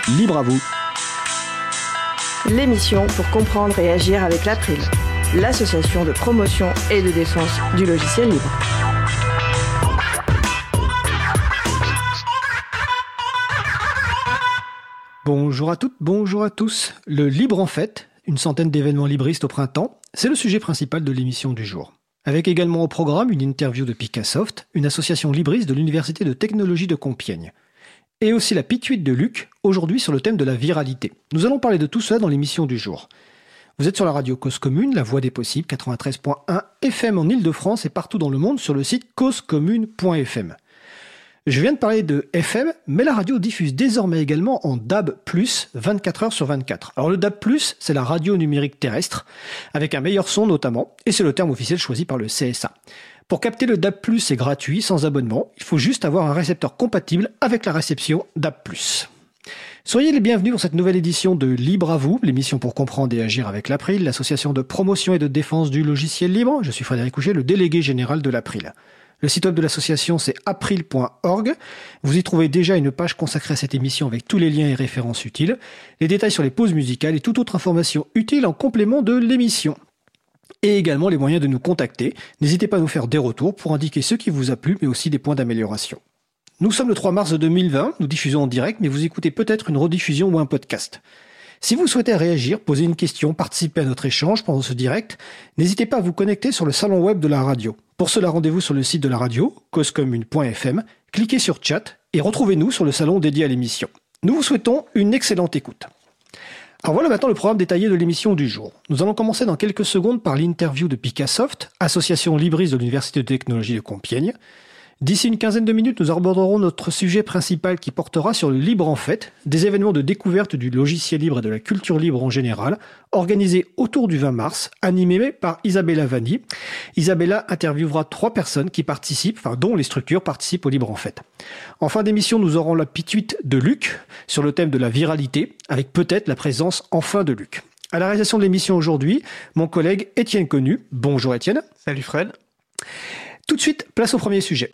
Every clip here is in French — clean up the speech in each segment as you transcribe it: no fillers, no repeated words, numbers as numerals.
Libre à vous. L'émission pour comprendre et agir avec l'April, l'association de promotion et de défense du logiciel libre. Bonjour à toutes, bonjour à tous. Le Libre en fête, une centaine d'événements libristes au printemps, c'est le sujet principal de l'émission du jour. Avec également au programme une interview de Picassoft, une association libriste de l'Université de technologie de Compiègne. Et aussi la pituite de Luc, aujourd'hui sur le thème de la viralité. Nous allons parler de tout cela dans l'émission du jour. Vous êtes sur la radio Cause Commune, la voix des possibles, 93.1 FM en Ile-de-France et partout dans le monde sur le site causecommune.fm. Je viens de parler de FM, mais la radio diffuse désormais également en DAB+, 24 heures sur 24. Alors le DAB+, c'est la radio numérique terrestre, avec un meilleur son notamment, et c'est le terme officiel choisi par le CSA. Pour capter le DAB+, c'est gratuit, sans abonnement. Il faut juste avoir un récepteur compatible avec la réception DAB+. Soyez les bienvenus pour cette nouvelle édition de Libre à vous, l'émission pour comprendre et agir avec l'April, l'association de promotion et de défense du logiciel libre. Je suis Frédéric Couchet, le délégué général de l'April. Le site web de l'association, c'est april.org. Vous y trouvez déjà une page consacrée à cette émission avec tous les liens et références utiles, les détails sur les pauses musicales et toute autre information utile en complément de l'émission. Et également les moyens de nous contacter. N'hésitez pas à nous faire des retours pour indiquer ce qui vous a plu, mais aussi des points d'amélioration. Nous sommes le 3 mars 2020, nous diffusons en direct, mais vous écoutez peut-être une rediffusion ou un podcast. Si vous souhaitez réagir, poser une question, participer à notre échange pendant ce direct, n'hésitez pas à vous connecter sur le salon web de la radio. Pour cela, rendez-vous sur le site de la radio, causecommune.fm, cliquez sur chat et retrouvez-nous sur le salon dédié à l'émission. Nous vous souhaitons une excellente écoute. Alors voilà maintenant le programme détaillé de l'émission du jour. Nous allons commencer dans quelques secondes par l'interview de Picassoft, association libriste de l'Université de technologie de Compiègne. D'ici une quinzaine de minutes, nous aborderons notre sujet principal qui portera sur le libre en fête, des événements de découverte du logiciel libre et de la culture libre en général, organisés autour du 20 mars, animés par Isabella Vanni. Isabella interviewera 3 personnes qui participent, dont les structures participent au libre en fête. En fin d'émission, nous aurons la pituite de Luc sur le thème de la viralité, avec peut-être la présence enfin de Luc. À la réalisation de l'émission aujourd'hui, mon collègue Étienne Connu. Bonjour Étienne. Salut Fred. Tout de suite, place au premier sujet.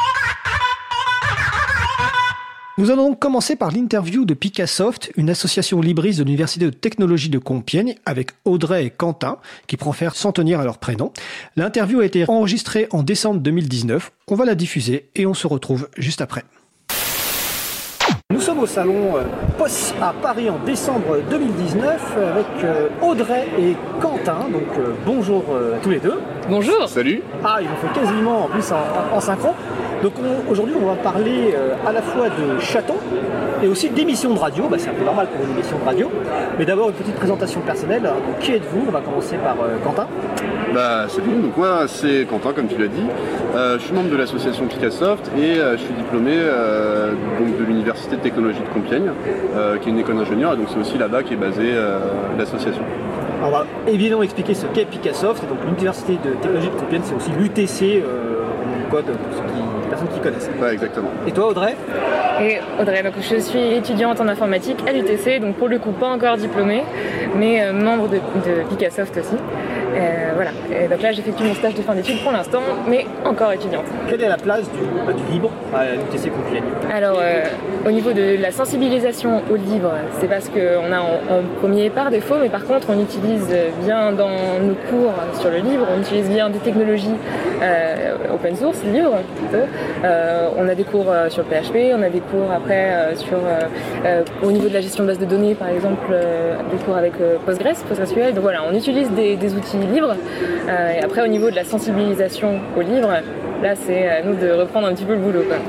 Nous allons donc commencer par l'interview de Picassoft, une association libriste de l'Université de technologie de Compiègne, avec Audrey et Quentin, qui préfèrent s'en tenir à leur prénom. L'interview a été enregistrée en décembre 2019. On va la diffuser et on se retrouve juste après. Nous sommes au salon POS à Paris en décembre 2019 avec Audrey et Quentin. Donc bonjour tous les deux. Bonjour. Salut. Ils ont fait quasiment en plus en synchro. Donc aujourd'hui on va parler à la fois de chatons et aussi d'émissions de radio. C'est un peu normal pour une émission de radio. Mais d'abord une petite présentation personnelle. Donc, qui êtes-vous? On va commencer par Quentin. Salut, donc moi c'est Quentin comme tu l'as dit. Je suis membre de l'association Picassoft et je suis diplômé donc de l'Université de technologie de Compiègne, qui est une école d'ingénieur, et donc c'est aussi là-bas qu'est basée l'association. On va évidemment expliquer ce qu'est Picassoft. Donc l'Université de technologie de Compiègne, c'est aussi l'UTC, en code pour les personnes qui connaissent. Ouais, exactement. Et toi Audrey? Et Audrey, donc je suis étudiante en informatique à l'UTC, donc pour le coup pas encore diplômée, mais membre de Picassoft aussi. Voilà. Et donc là j'effectue mon stage de fin d'études pour l'instant, mais encore étudiante. Quelle est la place du libre à l'UTC Compiègne? Alors au niveau de la sensibilisation au libre, c'est parce qu'on a en premier par défaut, mais par contre on utilise bien dans nos cours sur le libre, on utilise bien des technologies open source, libres plutôt. On a des cours sur le PHP, on a des cours après au niveau de la gestion de base de données par exemple, des cours avec PostgreSQL. Donc voilà, on utilise des outils libres. Et après au niveau de la sensibilisation au libre, là c'est à nous de reprendre un petit peu le boulot, quoi.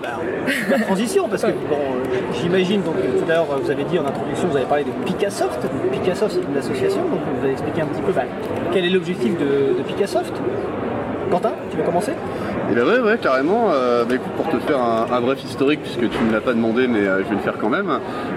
La transition, parce que j'imagine, donc tout à l'heure vous avez dit en introduction, vous avez parlé de Picassoft. Picassoft c'est une association, donc vous avez expliqué un petit peu quel est l'objectif de Picassoft. Quentin, tu veux commencer? Ouais, carrément. Écoute, pour te faire un bref historique, puisque tu ne me l'as pas demandé, mais je vais le faire quand même.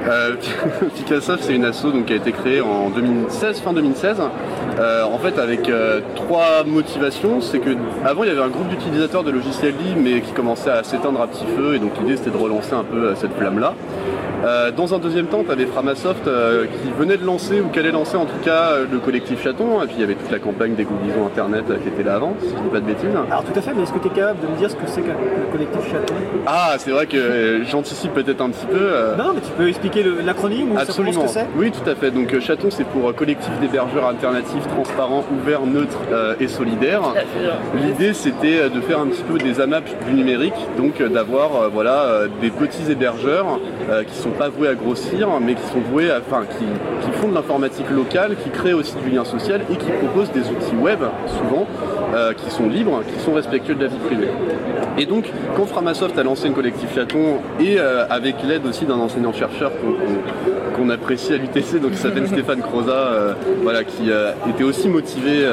Picassoft, c'est une asso donc, qui a été créée en 2016, fin 2016. En fait, avec 3 motivations. C'est que avant, il y avait un groupe d'utilisateurs de logiciels libres, mais qui commençait à s'éteindre à petit feu. Et donc l'idée, c'était de relancer un peu cette flamme-là. Dans un deuxième temps, tu avais Framasoft qui venait de lancer, ou qui allait lancer en tout cas, le collectif Chaton, et puis il y avait toute la campagne des dégourdissons internet qui était là avant, si je dis pas de bêtises. Alors tout à fait, mais est-ce que tu es capable de me dire ce que c'est que le collectif Chaton? Ah, c'est vrai que j'anticipe peut-être un petit peu. Non, mais tu peux expliquer l'acronyme ou Absolument. Simplement ce que c'est? Oui, tout à fait. Donc Chaton, c'est pour collectif d'hébergeurs alternatifs, transparents, ouverts, neutres et solidaires. L'idée, c'était de faire un petit peu des AMAP du numérique, donc d'avoir des petits hébergeurs qui sont pas voués à grossir, mais qui sont voués qui font de l'informatique locale, qui créent aussi du lien social et qui proposent des outils web, souvent, qui sont libres, qui sont respectueux de la vie privée. Et donc, quand Framasoft a lancé le collectif Chaton, et avec l'aide aussi d'un enseignant-chercheur qu'on apprécie à l'UTC, donc qui s'appelle Stéphane Croza, qui était aussi motivé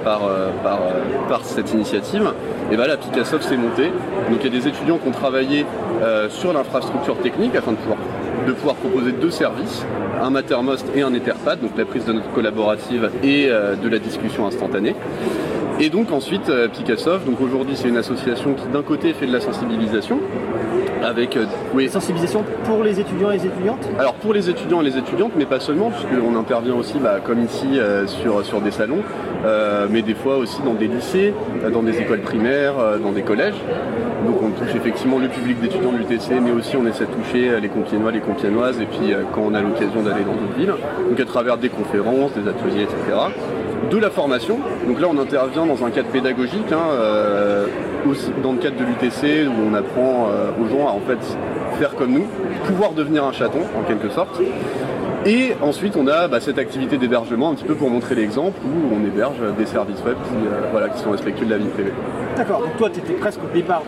par cette initiative, et la Picassoft s'est montée. Donc il y a des étudiants qui ont travaillé sur l'infrastructure technique afin de pouvoir proposer 2 services, un Mattermost et un Etherpad, donc la prise de notes collaborative et de la discussion instantanée. Et donc ensuite Picassoft, donc aujourd'hui c'est une association qui d'un côté fait de la sensibilisation, avec sensibilisation pour les étudiants et les étudiantes? Alors pour les étudiants et les étudiantes, mais pas seulement, puisqu'on intervient aussi comme ici sur des salons, mais des fois aussi dans des lycées, dans des écoles primaires, dans des collèges. Donc on touche effectivement le public d'étudiants de l'UTC, mais aussi on essaie de toucher les Compiègnois, les Compiègnoises, et puis quand on a l'occasion d'aller dans d'autres villes, donc à travers des conférences, des ateliers, etc. De la formation, donc là on intervient dans un cadre pédagogique, aussi dans le cadre de l'UTC, où on apprend aux gens à en fait faire comme nous, pouvoir devenir un chaton en quelque sorte. Et ensuite on a cette activité d'hébergement un petit peu pour montrer l'exemple, où on héberge des services web qui sont respectueux de la vie privée. D'accord, donc toi tu étais presque au départ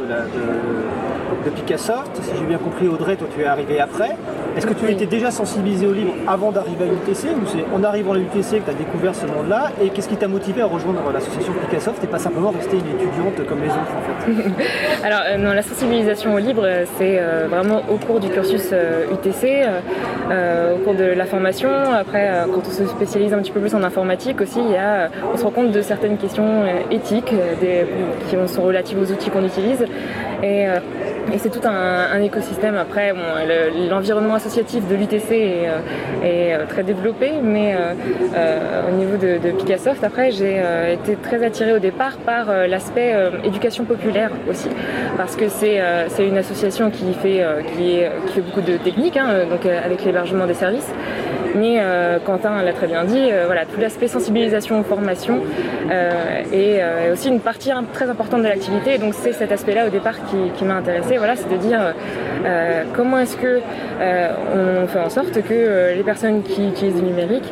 de Picassoft, si j'ai bien compris Audrey, toi tu es arrivé après. Est-ce que tu étais déjà sensibilisé au livre avant d'arriver à l'UTC, ou c'est en arrivant à l'UTC que tu as découvert ce monde-là, et qu'est-ce qui t'a motivé à rejoindre l'association Picassoft et pas simplement rester une étudiante comme les autres en fait? Alors non, la sensibilisation au livre c'est vraiment au cours du cursus UTC, au cours de la formation. Après quand on se spécialise un petit peu plus en informatique aussi, on se rend compte de certaines questions éthiques qui sont relatives aux outils qu'on utilise, et c'est tout un écosystème. Après l'environnement associatif de l'UTC est très développé, mais au niveau de Picassoft, après j'ai été très attirée au départ par l'aspect éducation populaire aussi, parce que c'est une association qui fait beaucoup de techniques, donc avec l'hébergement des services. Mais Quentin l'a très bien dit, tout l'aspect sensibilisation, formation est aussi une partie très importante de l'activité. Et donc c'est cet aspect-là au départ qui m'a intéressée, c'est de dire comment est-ce que on fait en sorte que les personnes qui utilisent le numérique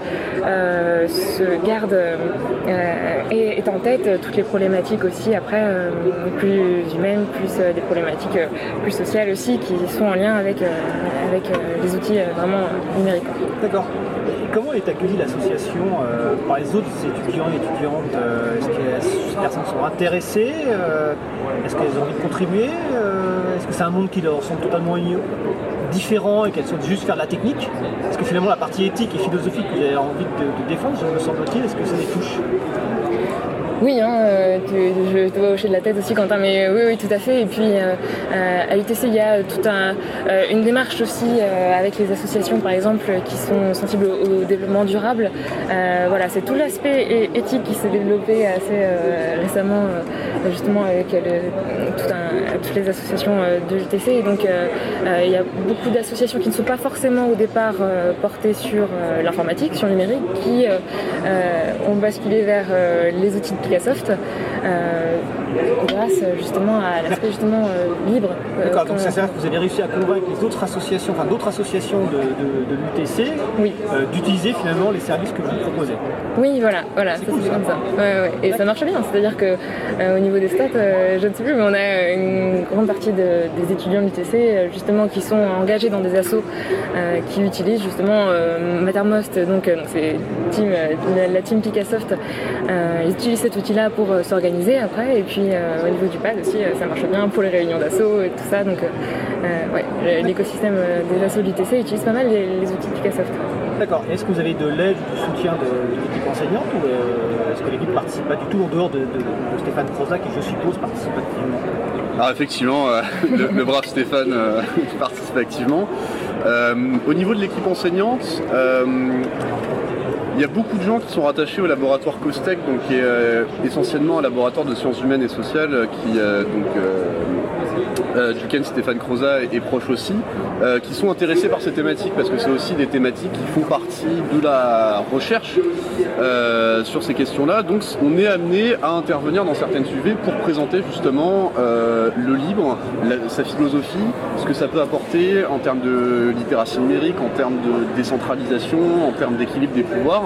se gardent et aient en tête toutes les problématiques aussi après plus humaines, plus des problématiques plus sociales aussi, qui sont en lien avec les outils vraiment numériques. D'accord. Et comment est accueillie l'association par les autres étudiants et étudiantes? Est-ce que ces personnes sont intéressées? Est-ce qu'elles ont envie de contribuer? Est-ce que c'est un monde qui leur semble totalement différent et qu'elles souhaitent juste faire de la technique? Est-ce que finalement la partie éthique et philosophique que vous avez envie de défendre, me semble-t-il, est-ce que ça les touche? Oui, je te vois hocher de la tête aussi, Quentin, mais oui, tout à fait. Et puis à l'UTC, il y a toute une démarche aussi avec les associations, par exemple, qui sont sensibles au développement durable. C'est tout l'aspect éthique qui s'est développé assez récemment, justement avec toutes les associations de l'UTC. Et donc, il y a beaucoup d'associations qui ne sont pas forcément au départ portées sur l'informatique, sur le numérique, qui ont basculé vers les outils de Picassoft grâce justement à l'aspect libre. D'accord, donc ça veut dire que vous avez réussi à convaincre les autres associations, d'autres associations de l'UTC, oui, d'utiliser finalement les services que vous proposez. Oui, voilà, ça c'est comme ça. Ouais. Et ça marche bien, c'est-à-dire que au niveau des stats, je ne sais plus, mais on a une grande partie des étudiants de l'UTC justement qui sont engagés dans des assos qui utilisent justement Mattermost, donc c'est la team Picassoft, ils utilisent cet outil-là pour s'organiser après, et puis au niveau du pad aussi, ça marche bien pour les réunions d'asso et tout ça, donc l'écosystème des assos de l'UTC utilise pas mal les outils de Picassoft. D'accord. Est-ce que vous avez de l'aide ou du soutien de l'équipe enseignante ou est-ce que l'équipe ne participe pas du tout en dehors de Stéphane Croza qui, je suppose, participe activement? Alors effectivement, le brave Stéphane participe activement. Au niveau de l'équipe enseignante, il y a beaucoup de gens qui sont rattachés au laboratoire COSTEC, donc qui est essentiellement un laboratoire de sciences humaines et sociales, duquel Stéphane Croza est proche aussi, qui sont intéressés par ces thématiques, parce que c'est aussi des thématiques qui font partie de la recherche sur ces questions-là. Donc on est amené à intervenir dans certaines sujets pour présenter justement le livre, sa philosophie, ce que ça peut apporter en termes de littératie numérique, en termes de décentralisation, en termes d'équilibre des pouvoirs.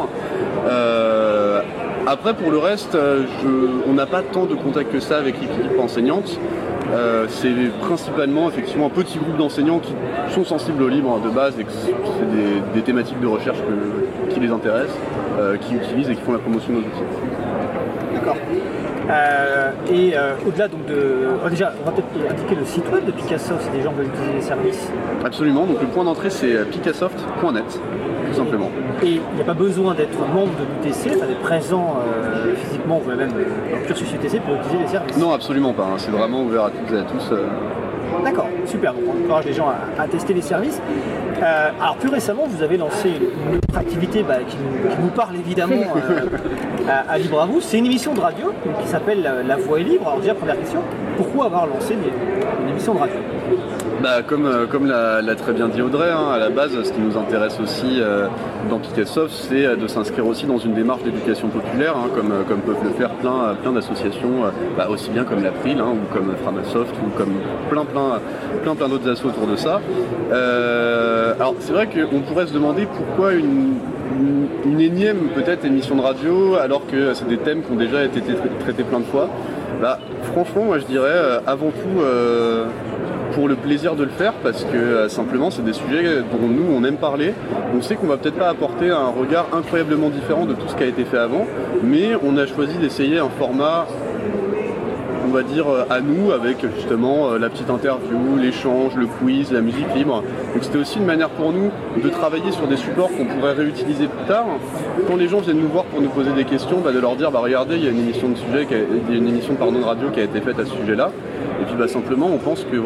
Après, pour le reste, on n'a pas tant de contact que ça avec l'équipe enseignante. C'est principalement effectivement un petit groupe d'enseignants qui sont sensibles au livre de base et que c'est des thématiques de recherche qui les intéressent, qui utilisent et qui font la promotion de nos outils. D'accord. Au-delà donc déjà, on va peut-être indiquer le site web de Picassoft si des gens veulent utiliser les services. Absolument, donc le point d'entrée c'est picassoft.net, tout simplement. Et il n'y a pas besoin d'être membre de l'UTC, d'être présent physiquement ou même dans le cursus UTC pour utiliser les services. Non, absolument pas, c'est vraiment ouvert à toutes et à tous. D'accord, super, donc on encourage les gens à tester les services. Alors plus récemment, vous avez lancé une autre activité qui nous parle évidemment à Libre à vous. C'est une émission de radio qui s'appelle La Voix est libre. Alors déjà, première question, pourquoi avoir lancé une émission de radio ? Comme l'a très bien dit Audrey, à la base, ce qui nous intéresse aussi dans Picassoft, c'est de s'inscrire aussi dans une démarche d'éducation populaire, comme peuvent le faire plein d'associations, aussi bien comme l'April, ou comme Framasoft, ou comme plein d'autres assos autour de ça. Alors c'est vrai qu'on pourrait se demander pourquoi une énième peut-être émission de radio, alors que c'est des thèmes qui ont déjà été traités plein de fois. Franchement, moi je dirais avant tout pour le plaisir de le faire, parce que simplement c'est des sujets dont nous on aime parler. On sait qu'on va peut-être pas apporter un regard incroyablement différent de tout ce qui a été fait avant, mais on a choisi d'essayer un format, on va dire, à nous, avec justement la petite interview, l'échange, le quiz, la musique libre. Donc c'était aussi une manière pour nous de travailler sur des supports qu'on pourrait réutiliser plus tard. Quand les gens viennent nous voir pour nous poser des questions, de leur dire regardez, il y a une émission de radio qui a été faite à ce sujet-là. Et puis simplement on pense que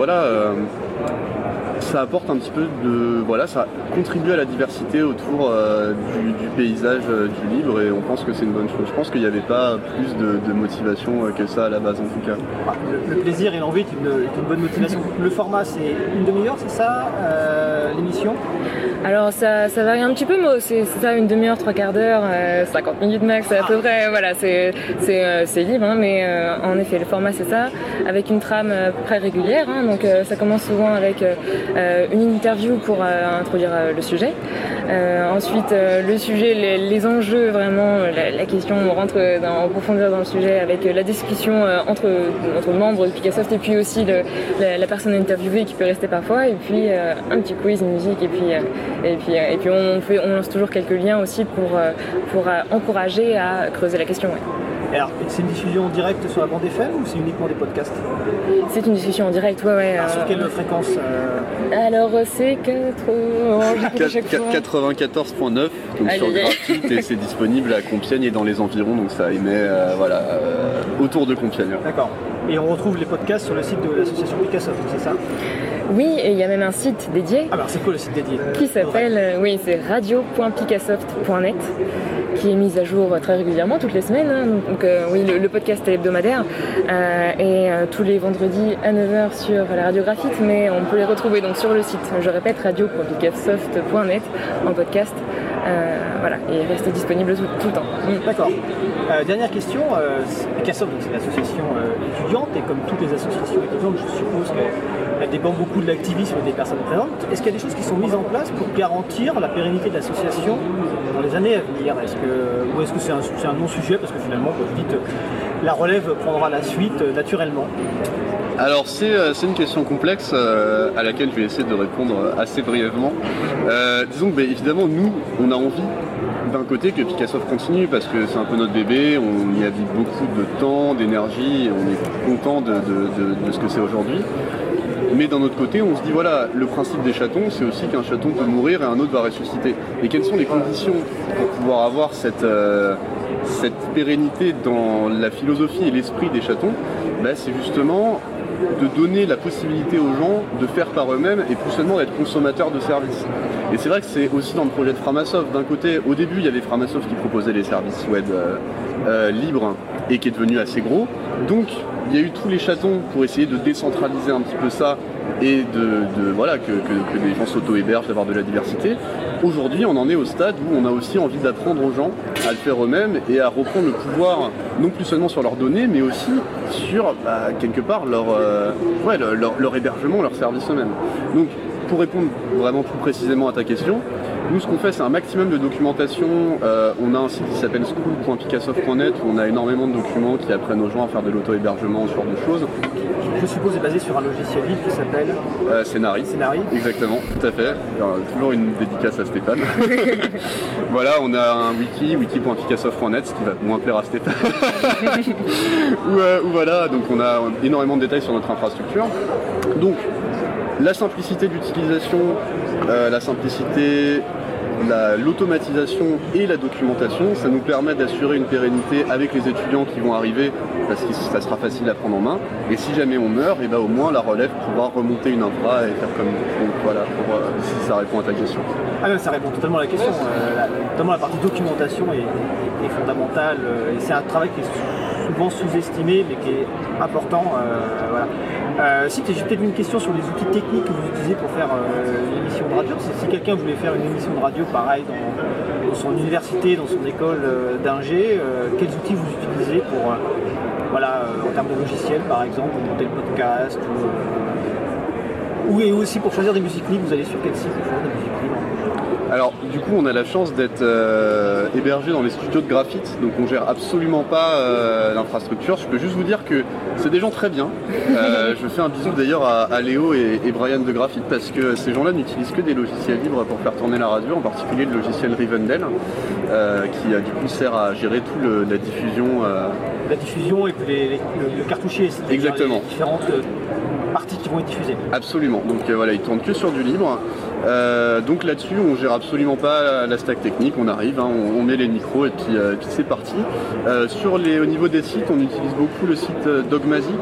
ça apporte un petit peu ça contribue à la diversité autour du paysage du livre, et on pense que c'est une bonne chose. Je pense qu'il n'y avait pas plus de motivation que ça à la base en tout cas. Le plaisir et l'envie est une bonne motivation. Le format c'est une demi-heure, c'est ça l'émission ? Alors ça varie un petit peu, mais c'est ça, une demi-heure, 3/4 d'heure, 50 minutes max, à peu près, voilà, c'est libre, mais en effet le format c'est ça, avec une trame à peu près régulière, donc ça commence souvent avec une interview pour introduire le sujet, ensuite le sujet, les enjeux vraiment, la question, on rentre en profondeur dans le sujet avec la discussion entre membres de Picassoft et puis aussi la personne interviewée qui peut rester parfois, et puis un petit quiz, une musique, et puis on lance toujours quelques liens aussi pour encourager à creuser la question. Ouais. Alors, c'est une diffusion directe sur la bande FM ou c'est uniquement des podcasts ? C'est une diffusion en direct, ouais. Sur quelle fréquence Alors, c'est 94.9, donc sur Graphite, et c'est disponible à Compiègne et dans les environs, donc ça émet autour de Compiègne. D'accord. Et on retrouve les podcasts sur le site de l'association Picassoft, c'est ça ? Oui, et il y a même un site dédié. Alors c'est quoi le site dédié ? Qui s'appelle, c'est radio.picassoft.net, qui est mis à jour très régulièrement, toutes les semaines. Donc le podcast est hebdomadaire, et tous les vendredis à 9h sur la radio Graphite, mais on peut les retrouver donc sur le site, je répète, radio.picassoft.net en podcast. Et il reste disponible tout le temps. D'accord. Dernière question, Picassoft, c'est une association étudiante, et comme toutes les associations étudiantes, je suppose qu'elle dépend beaucoup de l'activisme des personnes présentes. Est-ce qu'il y a des choses qui sont mises en place pour garantir la pérennité de l'association dans les années à venir ? Ou est-ce que c'est un non-sujet parce que finalement, comme vous dites, la relève prendra la suite naturellement ? Alors c'est une question complexe à laquelle je vais essayer de répondre assez brièvement. Disons que évidemment nous on a envie d'un côté que Picassoft continue parce que c'est un peu notre bébé, on y a mis beaucoup de temps, d'énergie, et on est content de ce que c'est aujourd'hui. Mais d'un autre côté, on se dit voilà, le principe des chatons, c'est aussi qu'un chaton peut mourir et un autre va ressusciter. Et quelles sont les conditions pour pouvoir avoir cette pérennité dans la philosophie et l'esprit des chatons? C'est justement de donner la possibilité aux gens de faire par eux-mêmes et plus seulement d'être consommateurs de services. Et c'est vrai que c'est aussi dans le projet de Framasoft. D'un côté, au début, il y avait Framasoft qui proposait les services web libres et qui est devenu assez gros. Donc, il y a eu tous les chatons pour essayer de décentraliser un petit peu ça et que les gens s'auto-hébergent, d'avoir de la diversité. Aujourd'hui, on en est au stade où on a aussi envie d'apprendre aux gens à le faire eux-mêmes et à reprendre le pouvoir, non plus seulement sur leurs données, mais aussi sur, quelque part, leur hébergement, leur service eux-mêmes. Donc, pour répondre vraiment plus précisément à ta question, nous, ce qu'on fait, c'est un maximum de documentation. On a un site qui s'appelle school.picassoft.net où on a énormément de documents qui apprennent aux gens à faire de l'auto-hébergement, ce genre de choses. Je suppose c'est basé sur un logiciel libre qui s'appelle Scénari. Exactement, tout à fait. Toujours une dédicace à Stéphane. Voilà, on a un wiki.picassoft.net, ce qui va moins plaire à Stéphane. où voilà, donc on a énormément de détails sur notre infrastructure. Donc, la simplicité d'utilisation, l'automatisation et la documentation, ça nous permet d'assurer une pérennité avec les étudiants qui vont arriver parce que ça sera facile à prendre en main. Et si jamais on meurt, et au moins la relève pourra remonter une infra et faire comme. Donc voilà, si ça répond à ta question. Ah oui, ça répond totalement à la question. Notamment la partie documentation est fondamentale. Et c'est un travail qui est souvent sous-estimé mais qui est important. Voilà. Si j'ai peut-être une question sur les outils techniques que vous utilisez pour faire une émission de radio. Si quelqu'un voulait faire une émission de radio pareil dans son université, dans son école d'ingé, quels outils vous utilisez pour, en termes de logiciels par exemple, pour monter le podcast et aussi pour choisir des musiques libres, vous allez sur quel site pour choisir des musiques libres? Alors du coup on a la chance d'être hébergé dans les studios de Graphite, donc on gère absolument pas l'infrastructure. Je peux juste vous dire que c'est des gens très bien. Je fais un bisou d'ailleurs à Léo et Brian de Graphite parce que ces gens-là n'utilisent que des logiciels libres pour faire tourner la radio, en particulier le logiciel Rivendell qui du coup sert à gérer tout la diffusion. La diffusion et puis le cartouchier, c'est exactement. Les différentes parties qui vont être diffusées. Absolument, donc voilà, ils tournent que sur du libre. Donc là-dessus, on gère absolument pas la stack technique, on arrive, on met les micros et puis c'est parti. Au niveau des sites, on utilise beaucoup le site Dogmatic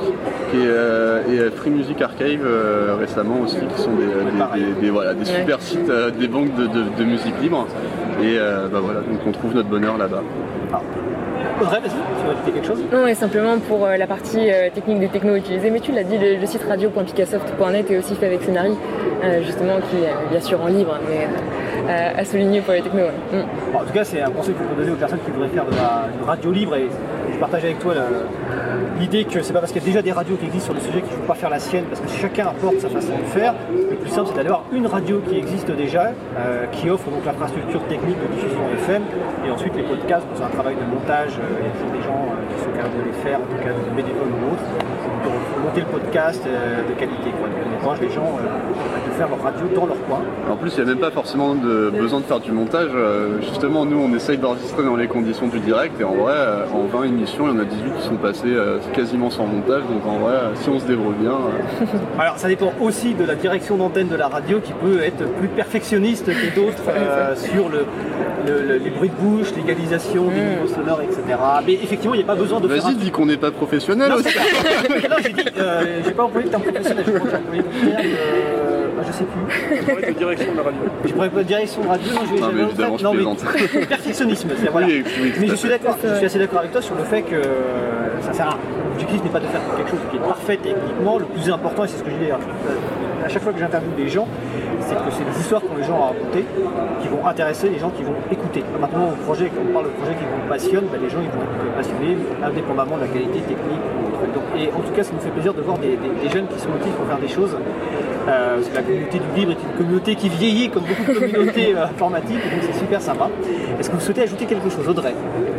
et Free Music Archive récemment aussi, qui sont des super sites, des banques de musique libre. Et voilà, donc on trouve notre bonheur là-bas. Audrey, vas-y, tu veux ajouter quelque chose? Non, et simplement pour la partie technique des technos utilisés, mais tu l'as dit, le site radio.picassoft.net est aussi fait avec Scénari, justement, qui est bien sûr en libre, mais à souligner pour les technos. Ouais. Bon, en tout cas, c'est un conseil qu'on peut donner aux personnes qui voudraient faire de la radio libre, et je partage avec toi l'idée que c'est pas parce qu'il y a déjà des radios qui existent sur le sujet qu'il ne faut pas faire la sienne, parce que chacun apporte sa façon de faire. Le plus simple, c'est d'avoir une radio qui existe déjà, qui offre donc l'infrastructure technique de diffusion FM, et ensuite les podcasts, c'est un travail de montage. Il y a toujours des gens qui sont capables de les faire, en tout cas des bénévoles ou autres, pour monter le podcast de qualité. On encourage les gens de faire leur radio dans leur coin. En plus, il n'y a même pas forcément besoin de faire du montage. Justement, nous, on essaye d'enregistrer dans les conditions du direct, et en vrai, en 20 émissions, il y en a 18 qui sont passées quasiment sans montage. Donc en vrai, si on se débrouille bien... Alors, ça dépend aussi de la direction d'antenne de la radio qui peut être plus perfectionniste que d'autres sur les bruits de bouche, l'égalisation des niveaux sonores, etc. Mais effectivement, il n'y a pas besoin de faire... Vas-y, dis qu'on n'est pas professionnel aussi. Non, j'ai dit, j'ai pas employé le terme professionnel, je crois que j'ai employé le terme... je sais plus. Je parlais de direction de la radio. Je parlais pas de direction de radio, non, mais perfectionnisme, voilà. Oui, mais je suis assez d'accord avec toi sur le fait que ça sert à rien. L'objectif n'est pas de faire quelque chose qui est parfait techniquement. Le plus important, et c'est ce que je dis à chaque fois que j'interviewe des gens, c'est que c'est les histoires qu'ont les gens à raconter qui vont intéresser les gens qui vont écouter. Maintenant, quand on parle de projets qui vous passionnent, les gens ils vont être passionnés indépendamment de la qualité technique. Et en tout cas, ça nous fait plaisir de voir des jeunes qui se motivent pour faire des choses. Parce que la communauté du libre est une communauté qui vieillit comme beaucoup de communautés informatiques, donc c'est super sympa. Est-ce que vous souhaitez ajouter quelque chose, Audrey?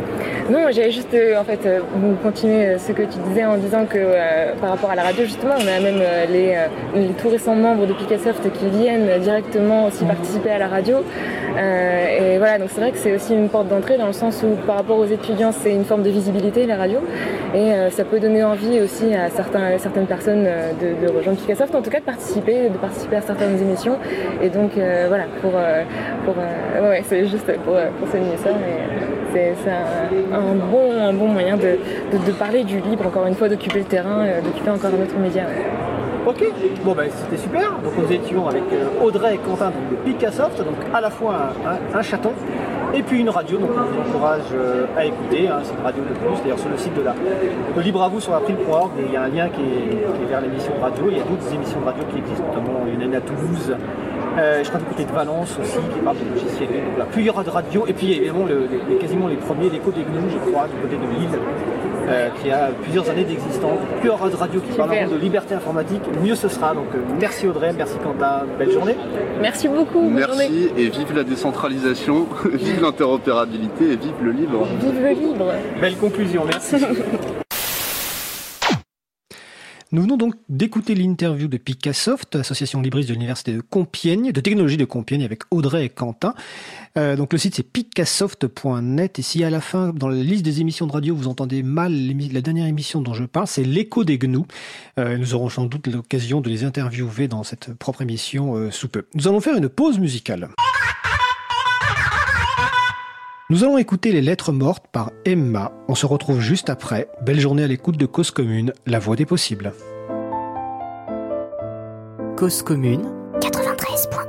Non, j'allais juste continuer ce que tu disais en disant que par rapport à la radio, justement, on a même les tout récents membres de Picassoft qui viennent directement aussi participer à la radio. Et voilà, donc c'est vrai que c'est aussi une porte d'entrée dans le sens où par rapport aux étudiants, c'est une forme de visibilité, la radio. Et ça peut donner envie aussi à certaines personnes de rejoindre Picassoft, en tout cas de participer à certaines émissions. Et donc voilà, c'est juste pour souligner ça. Mais c'est un bon moyen de parler du libre, encore une fois, d'occuper le terrain, d'occuper encore un autre média. Ok, c'était super. Donc nous étions avec Audrey et Quentin de Picassoft, donc à la fois un chaton et puis une radio, donc on vous encourage à écouter, c'est une radio de plus. D'ailleurs sur le site de Libre à vous sur april.org, il y a un lien qui est vers l'émission de radio. Il y a d'autres émissions de radio qui existent, notamment il y en a une à Toulouse. Je crois du côté de Valence aussi, qui parle de logiciels. Donc là, plusieurs radios, et puis évidemment quasiment les premiers, l'Écho des Gnous, je crois, du côté de Lille, qui a plusieurs années d'existence. Plus il y aura de radios qui parleront de liberté informatique, mieux ce sera. Donc merci Audrey, merci Quentin, belle journée. Merci beaucoup. Merci et vive la décentralisation, vive l'interopérabilité et vive le libre. Vive le libre. Belle conclusion, merci. Nous venons donc d'écouter l'interview de Picassoft, association libriste de l'université de Compiègne, de technologie de Compiègne, avec Audrey et Quentin. Donc le site c'est picassoft.net, et si à la fin, dans la liste des émissions de radio, vous entendez mal la dernière émission dont je parle, c'est l'Écho des Gnous. Nous aurons sans doute l'occasion de les interviewer dans cette propre émission sous peu. Nous allons faire une pause musicale. Nous allons écouter Les Lettres mortes par Emma. On se retrouve juste après. Belle journée à l'écoute de Cause Commune, la voix des possibles. Cause Commune 93.1.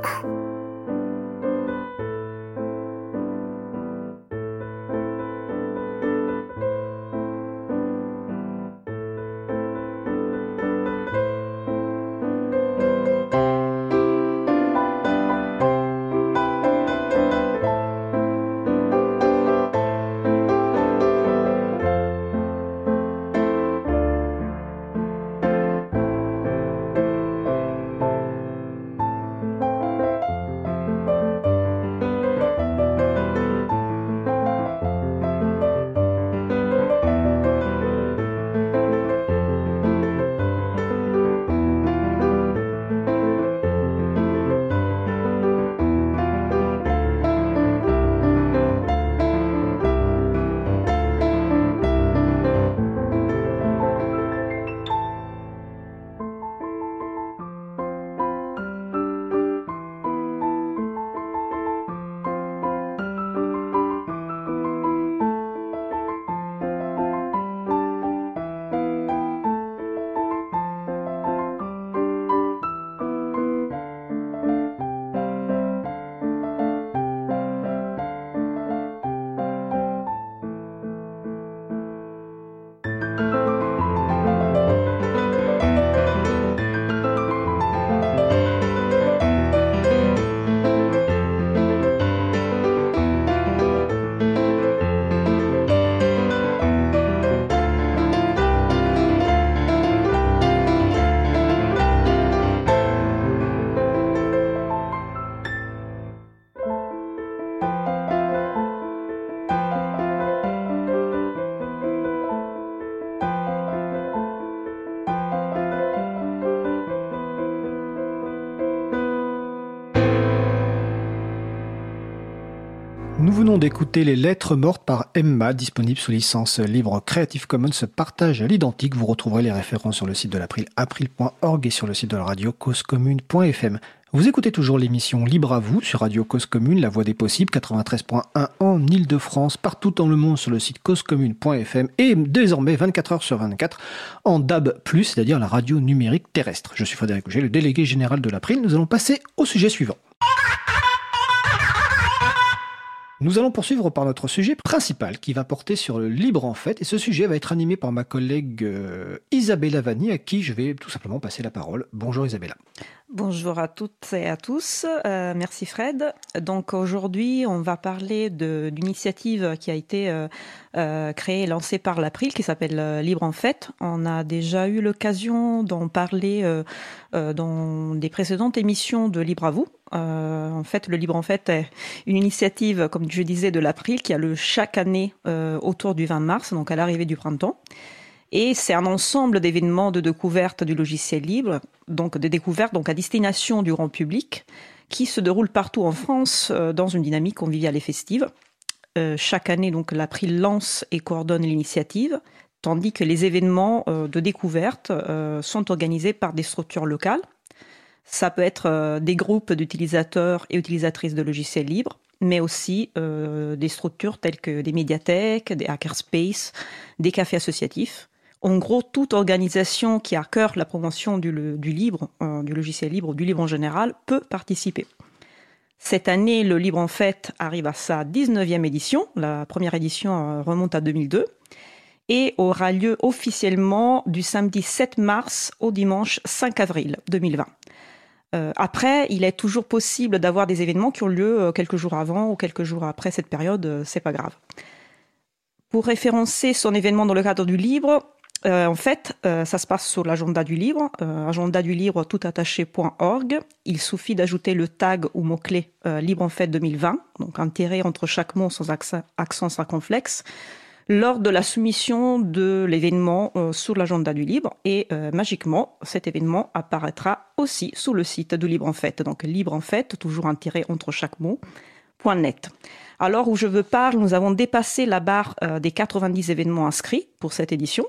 Nous venons d'écouter Les Lettres mortes par Emma, disponible sous licence libre Creative Commons partage à l'identique. Vous retrouverez les références sur le site de l'April, april.org, et sur le site de la radio causecommune.fm. Vous écoutez toujours l'émission Libre à vous sur Radio Cause Commune, la voix des possibles, 93.1 en Ile-de-France, partout dans le monde sur le site causecommune.fm, et désormais 24 heures sur 24 en DAB+, c'est-à-dire la radio numérique terrestre. Je suis Frédéric Auger, le délégué général de l'April. Nous allons passer au sujet suivant. Nous allons poursuivre par notre sujet principal qui va porter sur le libre en fait, et ce sujet va être animé par ma collègue Isabella Vanni, à qui je vais tout simplement passer la parole. Bonjour Isabella. Bonjour à toutes et à tous. Merci Fred. Donc aujourd'hui, on va parler d'une initiative qui a été créée et lancée par l'April qui s'appelle Libre en Fait. On a déjà eu l'occasion d'en parler dans des précédentes émissions de Libre à vous. En fait, le Libre en Fait est une initiative, comme je disais, de l'April qui a lieu chaque année autour du 20 mars, donc à l'arrivée du printemps. Et c'est un ensemble d'événements de découverte du logiciel libre, donc des découvertes donc à destination du grand public, qui se déroulent partout en France dans une dynamique conviviale et festive. Chaque année, donc, l'April lance et coordonne l'initiative, tandis que les événements de découverte sont organisés par des structures locales. Ça peut être des groupes d'utilisateurs et utilisatrices de logiciels libres, mais aussi des structures telles que des médiathèques, des hackerspaces, des cafés associatifs. En gros, toute organisation qui a à cœur la promotion du libre, du logiciel libre, du libre en général, peut participer. Cette année, le Libre en Fait arrive à sa 19e édition. La première édition remonte à 2002 et aura lieu officiellement du samedi 7 mars au dimanche 5 avril 2020. Après, il est toujours possible d'avoir des événements qui ont lieu quelques jours avant ou quelques jours après cette période, c'est pas grave. Pour référencer son événement dans le cadre du Libre, en fait, ça se passe sur l'agenda du Libre, agenda du Libre toutattaché.org. Il suffit d'ajouter le tag ou mot-clé Libre en Fait 2020, donc un tiret entre chaque mot sans accent circonflexe, lors de la soumission de l'événement sur l'agenda du Libre. Et magiquement, cet événement apparaîtra aussi sur le site du Libre en Fait. Donc Libre en Fait, toujours un tiret entre chaque mot, .net. À l'heure où je veux parler, nous avons dépassé la barre des 90 événements inscrits pour cette édition.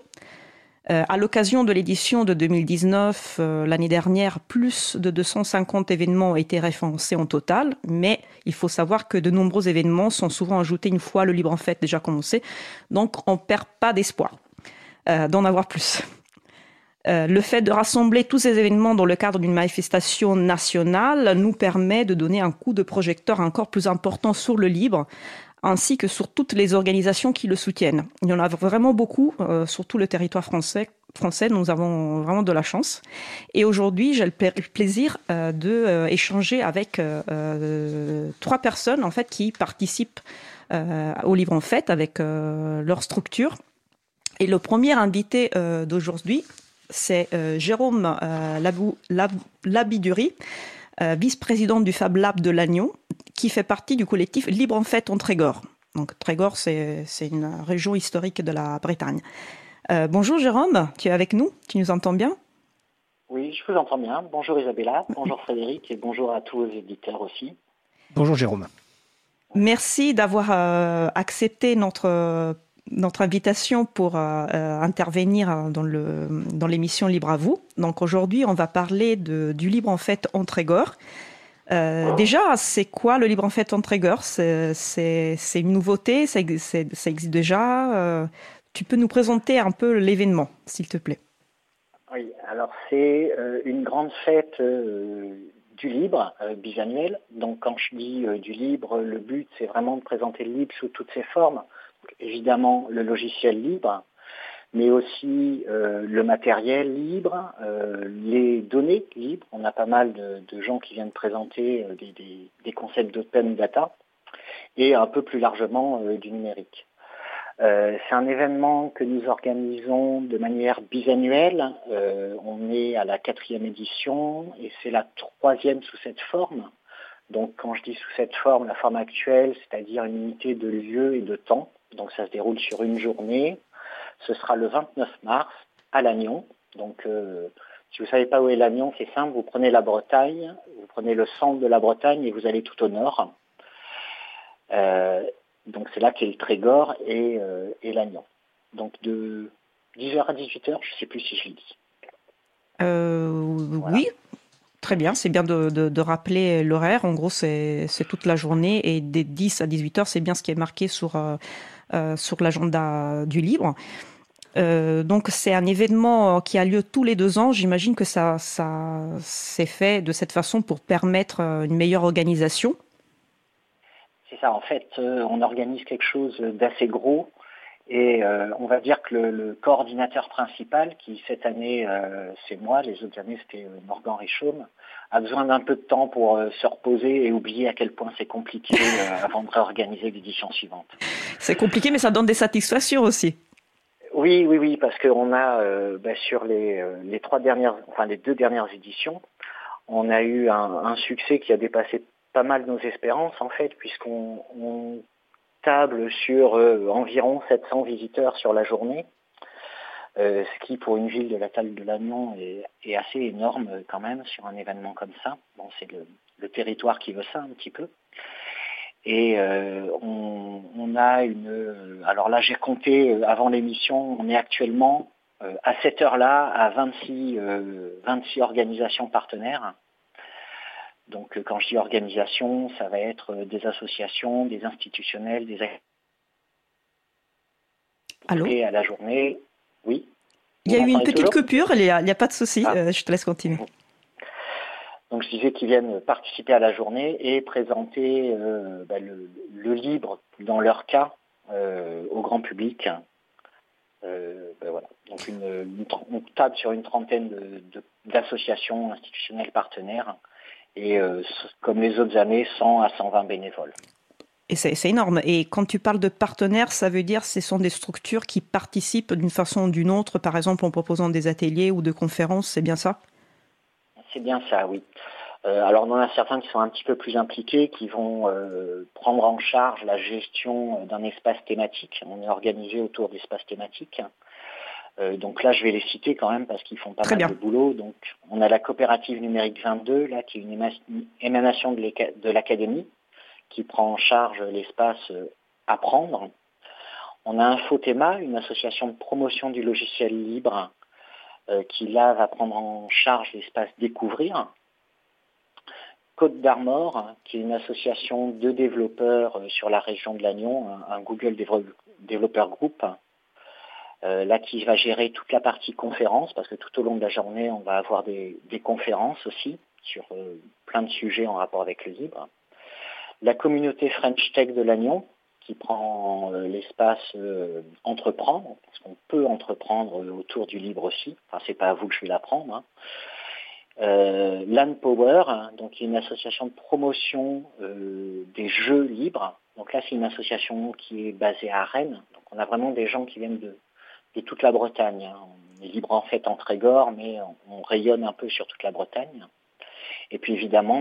À l'occasion de l'édition de 2019, l'année dernière, plus de 250 événements ont été référencés en total, mais il faut savoir que de nombreux événements sont souvent ajoutés une fois le Libre en Fait déjà commencé, donc on ne perd pas d'espoir d'en avoir plus. Le fait de rassembler tous ces événements dans le cadre d'une manifestation nationale nous permet de donner un coup de projecteur encore plus important sur le libre, ainsi que sur toutes les organisations qui le soutiennent. Il y en a vraiment beaucoup sur tout le territoire français. Nous avons vraiment de la chance. Et aujourd'hui, j'ai le plaisir d'échanger avec 3 personnes en fait, qui participent au Libre en Fait avec leur structure. Et le premier invité d'aujourd'hui, c'est Jérôme Labiduri, vice-président du Fab Lab de Lannion, qui fait partie du collectif Libre en Fait en Trégor. Donc Trégor, c'est une région historique de la Bretagne. Bonjour Jérôme, tu es avec nous? Tu nous entends bien? Oui, je vous entends bien. Bonjour Isabella, bonjour Frédéric et bonjour à tous vos éditeurs aussi. Bonjour Jérôme. Merci d'avoir accepté notre invitation pour intervenir dans l'émission Libre à vous. Donc aujourd'hui, on va parler du Libre en Fait en Trégor. Déjà, c'est quoi le Libre en Fait en Trégor? C'est une nouveauté, ça existe déjà. Tu peux nous présenter un peu l'événement, s'il te plaît? Oui, alors c'est une grande fête du libre bisannuelle. Donc quand je dis du libre, le but c'est vraiment de présenter le libre sous toutes ses formes. Donc, évidemment le logiciel libre, mais aussi le matériel libre, les données libres. On a pas mal de gens qui viennent présenter des concepts d'open data et un peu plus largement du numérique. C'est un événement que nous organisons de manière bisannuelle. On est à la 4e édition et c'est la 3e sous cette forme. Donc quand je dis sous cette forme, la forme actuelle, c'est-à-dire une unité de lieu et de temps. Donc ça se déroule sur une journée. Ce sera le 29 mars à Lannion. Donc si vous ne savez pas où est Lannion, c'est simple, vous prenez la Bretagne, vous prenez le centre de la Bretagne et vous allez tout au nord. Donc c'est là qu'est le Trégor et Lannion. Donc de 10h à 18h, je ne sais plus si je le dis. Voilà. Oui, très bien, c'est bien de rappeler l'horaire. En gros, c'est toute la journée et des 10 à 18h, c'est bien ce qui est marqué sur l'agenda du Libre. Donc c'est un événement qui a lieu tous les 2 ans. J'imagine que ça s'est fait de cette façon pour permettre une meilleure organisation. C'est ça, en fait, on organise quelque chose d'assez gros et on va dire que le coordinateur principal, qui cette année c'est moi, les autres années c'était Morgan Richaume, a besoin d'un peu de temps pour se reposer et oublier à quel point c'est compliqué avant de réorganiser l'édition suivante. C'est compliqué, mais ça donne des satisfactions aussi. Oui, parce qu'on a sur les 2 dernières éditions, on a eu un succès qui a dépassé pas mal nos espérances en fait, puisqu'on table sur environ 700 visiteurs sur la journée, ce qui pour une ville de la taille de Lannion est assez énorme quand même sur un événement comme ça. Bon, c'est le territoire qui veut ça un petit peu. Et on a alors là j'ai compté avant l'émission, on est actuellement à cette heure-là à 26 organisations partenaires. Donc quand je dis organisation, ça va être des associations, des institutionnels, des Allô ? Et à la journée, oui. Il y a eu une petite coupure, il n'y a pas de souci, je te laisse continuer. Donc je disais qu'ils viennent participer à la journée et présenter le livre, dans leur cas, au grand public. Voilà. Donc on table sur une trentaine d'associations institutionnelles partenaires et comme les autres années, 100 à 120 bénévoles. Et c'est énorme. Et quand tu parles de partenaires, ça veut dire que ce sont des structures qui participent d'une façon ou d'une autre, par exemple en proposant des ateliers ou de conférences, c'est bien ça ? C'est bien ça, oui. Alors on en a certains qui sont un petit peu plus impliqués, qui vont prendre en charge la gestion d'un espace thématique. On est organisé autour d'espaces thématiques. Donc là, je vais les citer quand même parce qu'ils font pas mal de boulot. Donc on a la coopérative numérique 22, là, qui est une émanation de l'académie, qui prend en charge l'espace Apprendre. On a Infothéma, une association de promotion du logiciel libre, qui là va prendre en charge l'espace Découvrir. Côte d'Armor, qui est une association de développeurs sur la région de Lannion, un Google Developer Group, là qui va gérer toute la partie conférence, parce que tout au long de la journée, on va avoir des conférences aussi sur plein de sujets en rapport avec le libre. La communauté French Tech de Lannion, qui prend l'espace entreprendre, parce qu'on peut entreprendre autour du libre aussi. Enfin, c'est pas à vous que je vais l'apprendre. Hein. Land Power, donc une association de promotion des jeux libres. Donc là, c'est une association qui est basée à Rennes. Donc on a vraiment des gens qui viennent de toute la Bretagne. Hein. On est libre en fait en Trégor, mais on rayonne un peu sur toute la Bretagne. Et puis évidemment,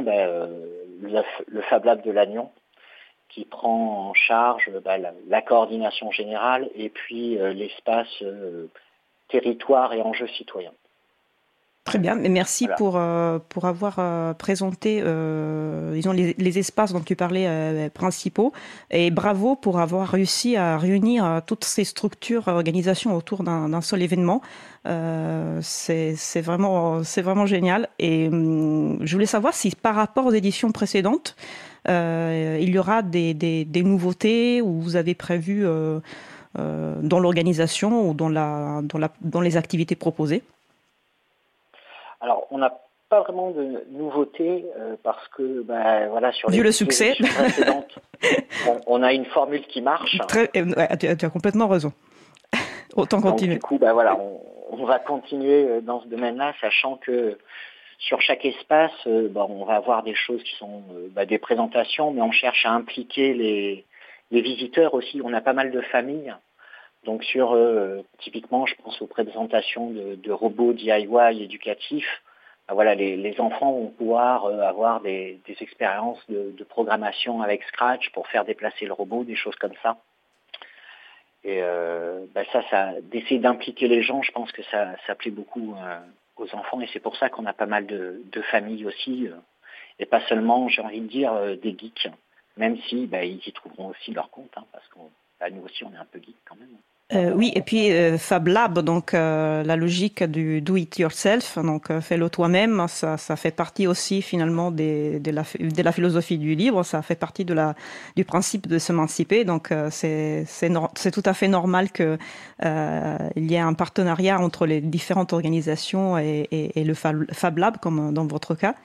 le Fab Lab de Lannion, qui prend en charge la coordination générale et puis l'espace territoire et enjeux citoyens. Très bien, mais merci pour avoir présenté disons les espaces dont tu parlais principaux, et bravo pour avoir réussi à réunir toutes ces structures, organisations autour d'un seul événement. C'est vraiment génial. Et je voulais savoir si par rapport aux éditions précédentes, il y aura des nouveautés ou vous avez prévu dans l'organisation ou dans les activités proposées. Alors, on n'a pas vraiment de nouveautés parce que, sur les vu le succès précédentes, on a une formule qui marche. Tu as complètement raison. Autant continuer. Donc, du coup, on va continuer dans ce domaine-là, sachant que sur chaque espace, on va avoir des choses qui sont des présentations, mais on cherche à impliquer les visiteurs aussi. On a pas mal de familles. Donc typiquement, je pense aux présentations de robots DIY éducatifs. Les enfants vont pouvoir avoir des expériences de programmation avec Scratch pour faire déplacer le robot, des choses comme ça. Et ça d'essayer d'impliquer les gens, je pense que ça plaît beaucoup aux enfants. Et c'est pour ça qu'on a pas mal de familles aussi. Et pas seulement, j'ai envie de dire, des geeks. Même si ils y trouveront aussi leur compte, hein, parce que nous aussi, on est un peu geeks quand même. Oui, et puis Fab Lab, donc la logique du do it yourself, donc fais-le toi-même, ça fait partie aussi finalement de la philosophie du libre, ça fait partie du principe de s'émanciper, donc c'est tout à fait normal que il y ait un partenariat entre les différentes organisations et le Fab Lab, comme dans votre cas.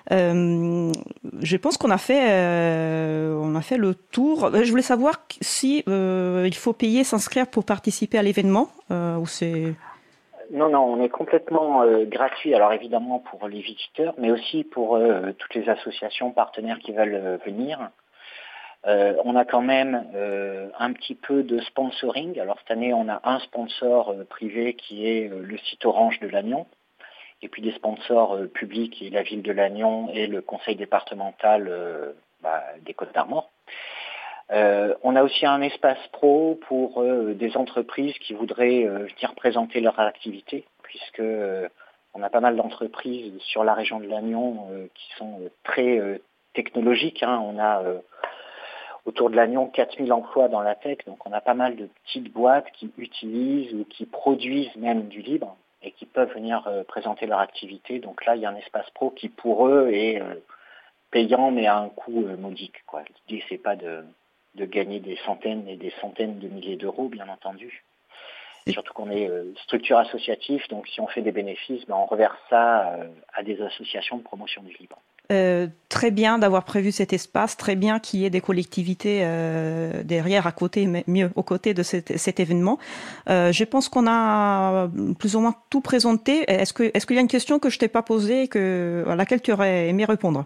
Je pense qu'on a fait le tour. Je voulais savoir si il faut payer, s'inscrire pour participer à l'événement ou c'est... Non, on est complètement gratuit, alors évidemment pour les visiteurs, mais aussi pour toutes les associations partenaires qui veulent venir. On a quand même un petit peu de sponsoring. Alors cette année, on a un sponsor privé qui est le site Orange de Lannion, et puis des sponsors publics qui est la ville de Lannion et le conseil départemental des Côtes-d'Armor. On a aussi un espace pro pour des entreprises qui voudraient venir présenter leur activité, puisque on a pas mal d'entreprises sur la région de Lannion qui sont très technologiques. On a autour de Lannion 4000 emplois dans la tech, donc on a pas mal de petites boîtes qui utilisent ou qui produisent même du libre et qui peuvent venir présenter leur activité. Donc là, il y a un espace pro qui pour eux est payant mais à un coût modique, quoi. L'idée, c'est pas de gagner des centaines et des centaines de milliers d'euros, bien entendu. Surtout qu'on est structure associative, donc si on fait des bénéfices, on reverse ça à des associations de promotion du libre. Très bien d'avoir prévu cet espace, très bien qu'il y ait des collectivités derrière, à côté, mais mieux aux côtés de cet événement. Je pense qu'on a plus ou moins tout présenté. Est-ce qu'il y a une question que je t'ai pas posée et à laquelle tu aurais aimé répondre?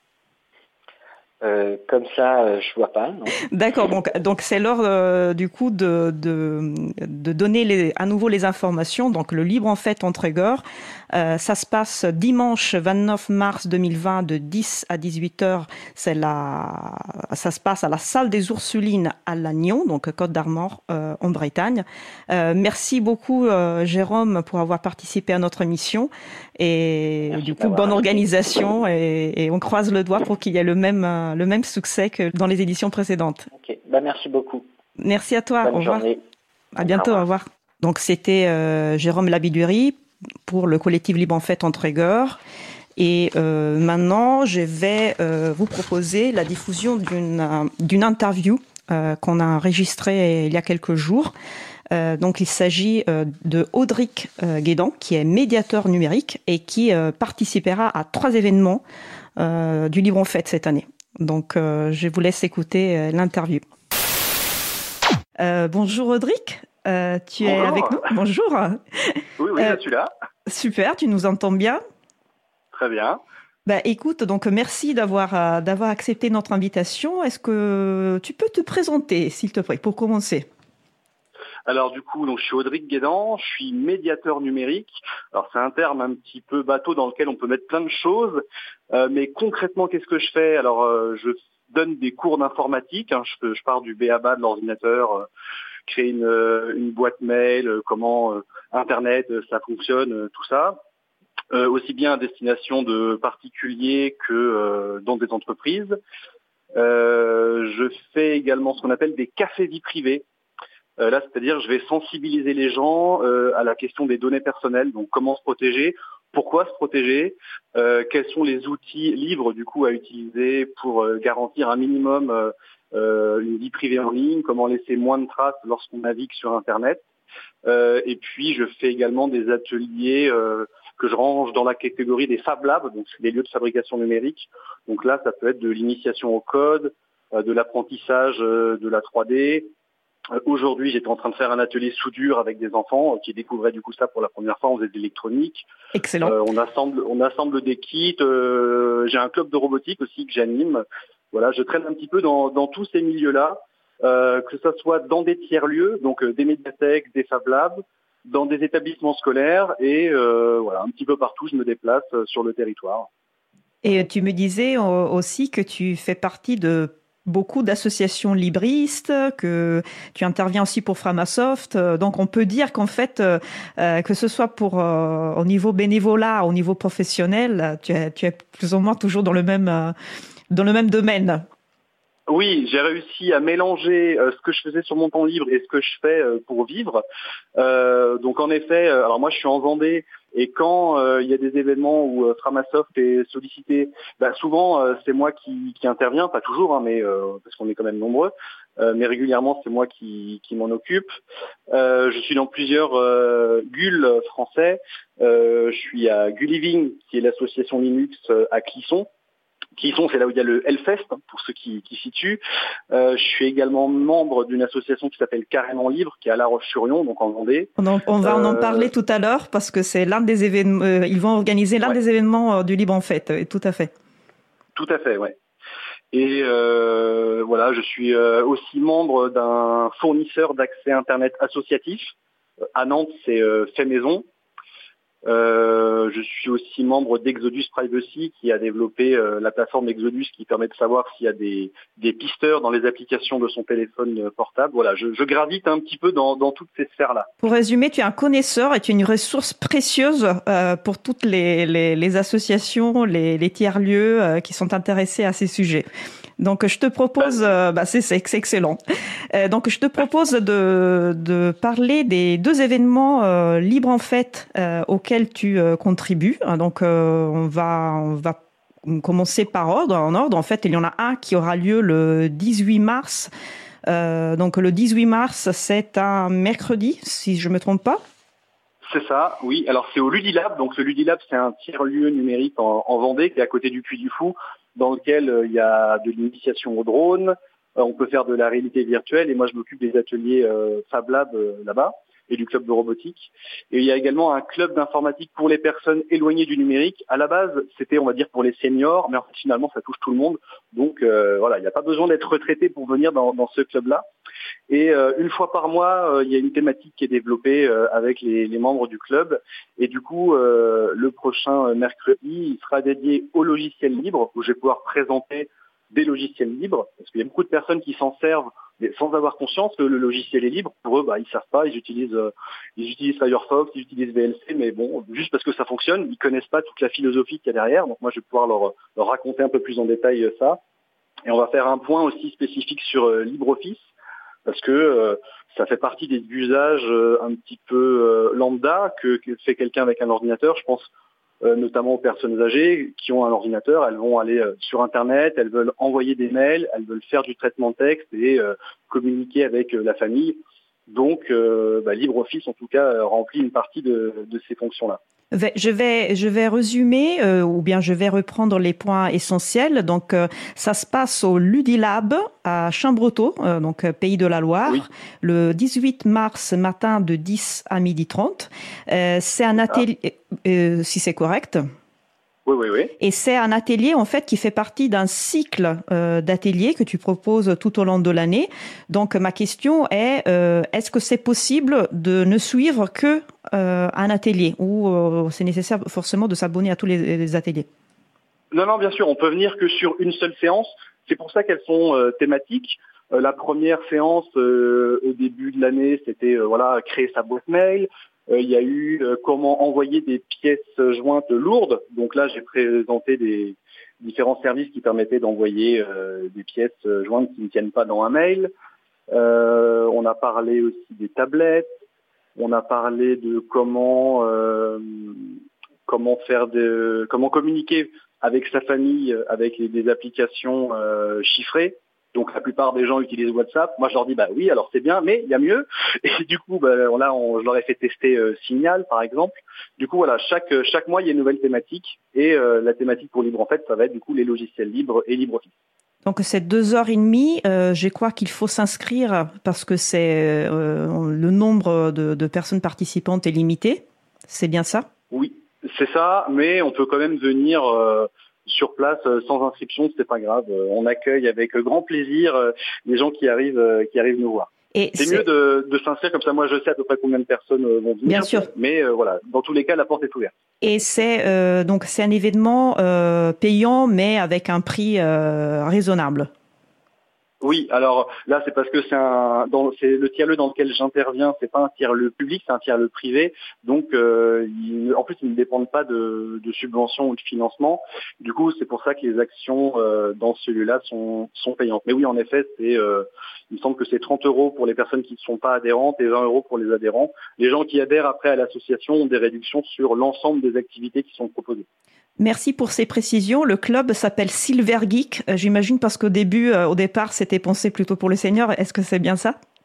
Comme ça, je vois pas. Non. D'accord, donc c'est l'heure du coup de donner à nouveau les informations. Donc le Libre en Fête en Trégor, ça se passe dimanche 29 mars 2020 de 10 à 18h. Ça se passe à la salle des Ursulines à Lannion, donc Côtes-d'Armor en Bretagne. Merci beaucoup Jérôme pour avoir participé à notre émission et Merci du coup bonne organisation et on croise le doigt pour qu'il y ait le même succès que dans les éditions précédentes. Ok, merci beaucoup. Merci à toi. Bonne au revoir. Journée. À bientôt. Au revoir. Donc c'était Jérôme Labidurie pour le collectif Libre en Fête en Trégor. Et maintenant, je vais vous proposer la diffusion d'une interview qu'on a enregistrée il y a quelques jours. Donc il s'agit de Audric Guédan, qui est médiateur numérique et qui participera à 3 événements du Libre en Fête cette année. Donc je vous laisse écouter l'interview. Bonjour Audric, tu es avec nous? Bonjour. Oui, je suis là. Super, tu nous entends bien? Très bien. Écoute, donc merci d'avoir accepté notre invitation. Est-ce que tu peux te présenter, s'il te plaît, pour commencer? Alors du coup, je suis Audric Guédan, je suis médiateur numérique. Alors c'est un terme un petit peu bateau dans lequel on peut mettre plein de choses, mais concrètement, qu'est-ce que je fais? Alors je donne des cours d'informatique, je pars du b.a.-ba de l'ordinateur, créer une boîte mail, comment Internet ça fonctionne, tout ça. Aussi bien à destination de particuliers que dans des entreprises. Je fais également ce qu'on appelle des cafés vie privée. Là, c'est-à-dire, je vais sensibiliser les gens à la question des données personnelles, donc comment se protéger, pourquoi se protéger, quels sont les outils libres du coup à utiliser pour garantir un minimum une vie privée en ligne, comment laisser moins de traces lorsqu'on navigue sur Internet. Et puis, je fais également des ateliers que je range dans la catégorie des Fab Labs, donc c'est des lieux de fabrication numérique. Donc là, ça peut être de l'initiation au code, de l'apprentissage de la 3D. Aujourd'hui, j'étais en train de faire un atelier soudure avec des enfants qui découvraient du coup ça pour la première fois. On faisait de l'électronique. Excellent. On assemble des kits. J'ai un club de robotique aussi que j'anime. Voilà, je traîne un petit peu dans tous ces milieux-là, que ce soit dans des tiers-lieux, donc des médiathèques, des Fab Labs, dans des établissements scolaires et voilà, un petit peu partout, je me déplace sur le territoire. Et tu me disais aussi que tu fais partie de beaucoup d'associations libristes, que tu interviens aussi pour Framasoft. Donc, on peut dire qu'en fait, que ce soit au niveau bénévolat, au niveau professionnel, tu es plus ou moins toujours dans le même domaine. Oui, j'ai réussi à mélanger ce que je faisais sur mon temps libre et ce que je fais pour vivre. Donc en effet, alors moi je suis en Vendée et quand il y a des événements où Framasoft est sollicité, souvent c'est moi qui interviens, pas toujours, mais parce qu'on est quand même nombreux, mais régulièrement c'est moi qui m'en occupe. Je suis dans plusieurs GUL français. Je suis à Guliving, qui est l'association Linux à Clisson. Qui sont, c'est là où il y a le Hellfest, pour ceux qui situent. Je suis également membre d'une association qui s'appelle Carrément Libre, qui est à La Roche-sur-Yon, donc en Vendée. On va en parler tout à l'heure, parce que c'est l'un des événements, ils vont organiser l'un des événements du Libre en Fête, tout à fait. Tout à fait, ouais. Et voilà, je suis aussi membre d'un fournisseur d'accès Internet associatif. À Nantes, c'est Fait Maison. Je suis aussi membre d'Exodus Privacy qui a développé la plateforme Exodus qui permet de savoir s'il y a des pisteurs dans les applications de son téléphone portable. Voilà, je gravite un petit peu dans toutes ces sphères-là. Pour résumer, tu es un connaisseur et tu es une ressource précieuse pour toutes les associations, les tiers-lieux qui sont intéressés à ces sujets. Donc, je te propose, c'est excellent. Donc, je te propose de parler des 2 événements libres en fête auxquels tu contribues. Donc, on va commencer en ordre. En fait, il y en a un qui aura lieu le 18 mars. Donc, le 18 mars, c'est un mercredi, si je me trompe pas. C'est ça, oui. Alors, c'est au Ludilab. Donc, le Ludilab, c'est un tiers-lieu numérique en Vendée qui est à côté du Puy du Fou, dans lequel il y a de l'initiation au drone, on peut faire de la réalité virtuelle, et moi je m'occupe des ateliers Fab Lab là-bas, et du club de robotique. Et il y a également un club d'informatique pour les personnes éloignées du numérique. À la base, c'était, on va dire, pour les seniors, mais en fait, finalement, ça touche tout le monde. Donc voilà, il n'y a pas besoin d'être retraité pour venir dans ce club-là. Et une fois par mois, il y a une thématique qui est développée avec les membres du club. Et du coup, le prochain mercredi, il sera dédié au logiciel libre, où je vais pouvoir présenter des logiciels libres, parce qu'il y a beaucoup de personnes qui s'en servent sans avoir conscience que le logiciel est libre. Pour eux, ils savent pas, ils utilisent Firefox, ils utilisent VLC, mais bon, juste parce que ça fonctionne, ils connaissent pas toute la philosophie qu'il y a derrière. Donc moi, je vais pouvoir leur raconter un peu plus en détail ça. Et on va faire un point aussi spécifique sur LibreOffice, parce que ça fait partie des usages un petit peu lambda que fait quelqu'un avec un ordinateur. Je pense notamment aux personnes âgées qui ont un ordinateur. Elles vont aller sur Internet, elles veulent envoyer des mails, elles veulent faire du traitement de texte et communiquer avec la famille. Donc, LibreOffice, en tout cas, remplit une partie de ces fonctions-là. Je vais résumer ou bien je vais reprendre les points essentiels. Donc, ça se passe au Ludilab à Chimbretot, donc Pays de la Loire, oui. Le 18 mars matin de 10 à 12h30. C'est un atelier, si c'est correct. Oui. Et c'est un atelier en fait qui fait partie d'un cycle d'ateliers que tu proposes tout au long de l'année. Donc ma question est est-ce que c'est possible de ne suivre que un atelier ou c'est nécessaire forcément de s'abonner à tous les ateliers? Non, bien sûr, on peut venir que sur une seule séance. C'est pour ça qu'elles sont thématiques. La première séance au début de l'année, c'était créer sa boîte mail. Il y a eu comment envoyer des pièces jointes lourdes. Donc là, j'ai présenté des différents services qui permettaient d'envoyer des pièces jointes qui ne tiennent pas dans un mail. On a parlé aussi des tablettes. On a parlé de comment communiquer avec sa famille avec des applications chiffrées. Donc la plupart des gens utilisent WhatsApp. Moi je leur dis oui, alors c'est bien, mais il y a mieux. Et du coup je leur ai fait tester Signal par exemple. Du coup voilà, chaque mois il y a une nouvelle thématique et la thématique pour Libre en fait ça va être du coup les logiciels libres et LibreOffice. Donc c'est 2h30. Je crois qu'il faut s'inscrire parce que c'est le nombre de personnes participantes est limité. C'est bien ça? Oui, c'est ça, mais on peut quand même venir sur place sans inscription, c'est pas grave. On accueille avec grand plaisir les gens qui arrivent nous voir. Et c'est mieux de s'inscrire comme ça. Moi, je sais à peu près combien de personnes vont venir. Bien sûr. Mais voilà, dans tous les cas, la porte est ouverte. Et c'est donc c'est un événement payant, mais avec un prix raisonnable. Oui, alors là c'est parce que c'est le tiers-lieu dans lequel j'interviens, c'est pas un tiers-lieu public, c'est un tiers-lieu privé, donc en plus ils ne dépendent pas de subventions ou de financement. Du coup c'est pour ça que les actions dans celui-là sont payantes. Mais oui en effet il me semble que c'est 30 € pour les personnes qui ne sont pas adhérentes et 20 € pour les adhérents. Les gens qui adhèrent après à l'association ont des réductions sur l'ensemble des activités qui sont proposées. Merci pour ces précisions. Le club s'appelle Silver Geek, j'imagine parce qu'au départ, c'était pensé plutôt pour les seniors. Est-ce que c'est bien ça?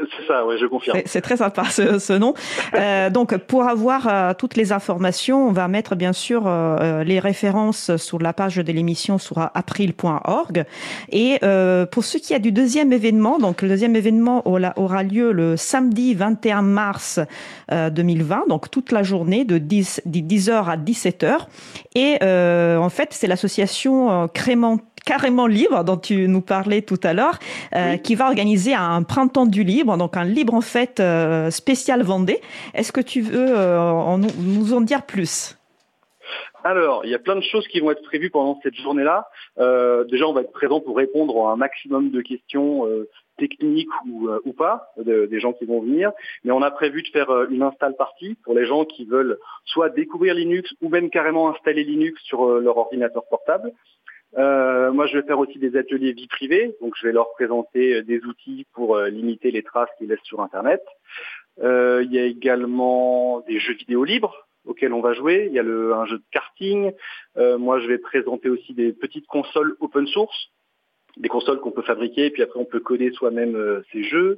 C'est ça, ouais, je confirme. C'est très sympa ce nom. Donc, pour avoir toutes les informations, on va mettre bien sûr les références sur la page de l'émission sur april.org. Et pour ce qui est du deuxième événement, donc le deuxième événement aura lieu le samedi 21 mars 2020, donc toute la journée de 10h à 17h. Et en fait, c'est l'association Carrément Libre, dont tu nous parlais tout à l'heure, qui va organiser un printemps du libre, donc un libre en fait spécial Vendée. Est-ce que tu veux nous en dire plus? Alors, il y a plein de choses qui vont être prévues pendant cette journée-là. Déjà, on va être présent pour répondre à un maximum de questions techniques ou pas, des gens qui vont venir. Mais on a prévu de faire une install party pour les gens qui veulent soit découvrir Linux ou même carrément installer Linux sur leur ordinateur portable. Moi, je vais faire aussi des ateliers vie privée, donc je vais leur présenter des outils pour limiter les traces qu'ils laissent sur Internet. Il y a également des jeux vidéo libres auxquels on va jouer. Il y a un jeu de karting. Moi, je vais présenter aussi des petites consoles open source, des consoles qu'on peut fabriquer, et puis après on peut coder soi-même ces jeux.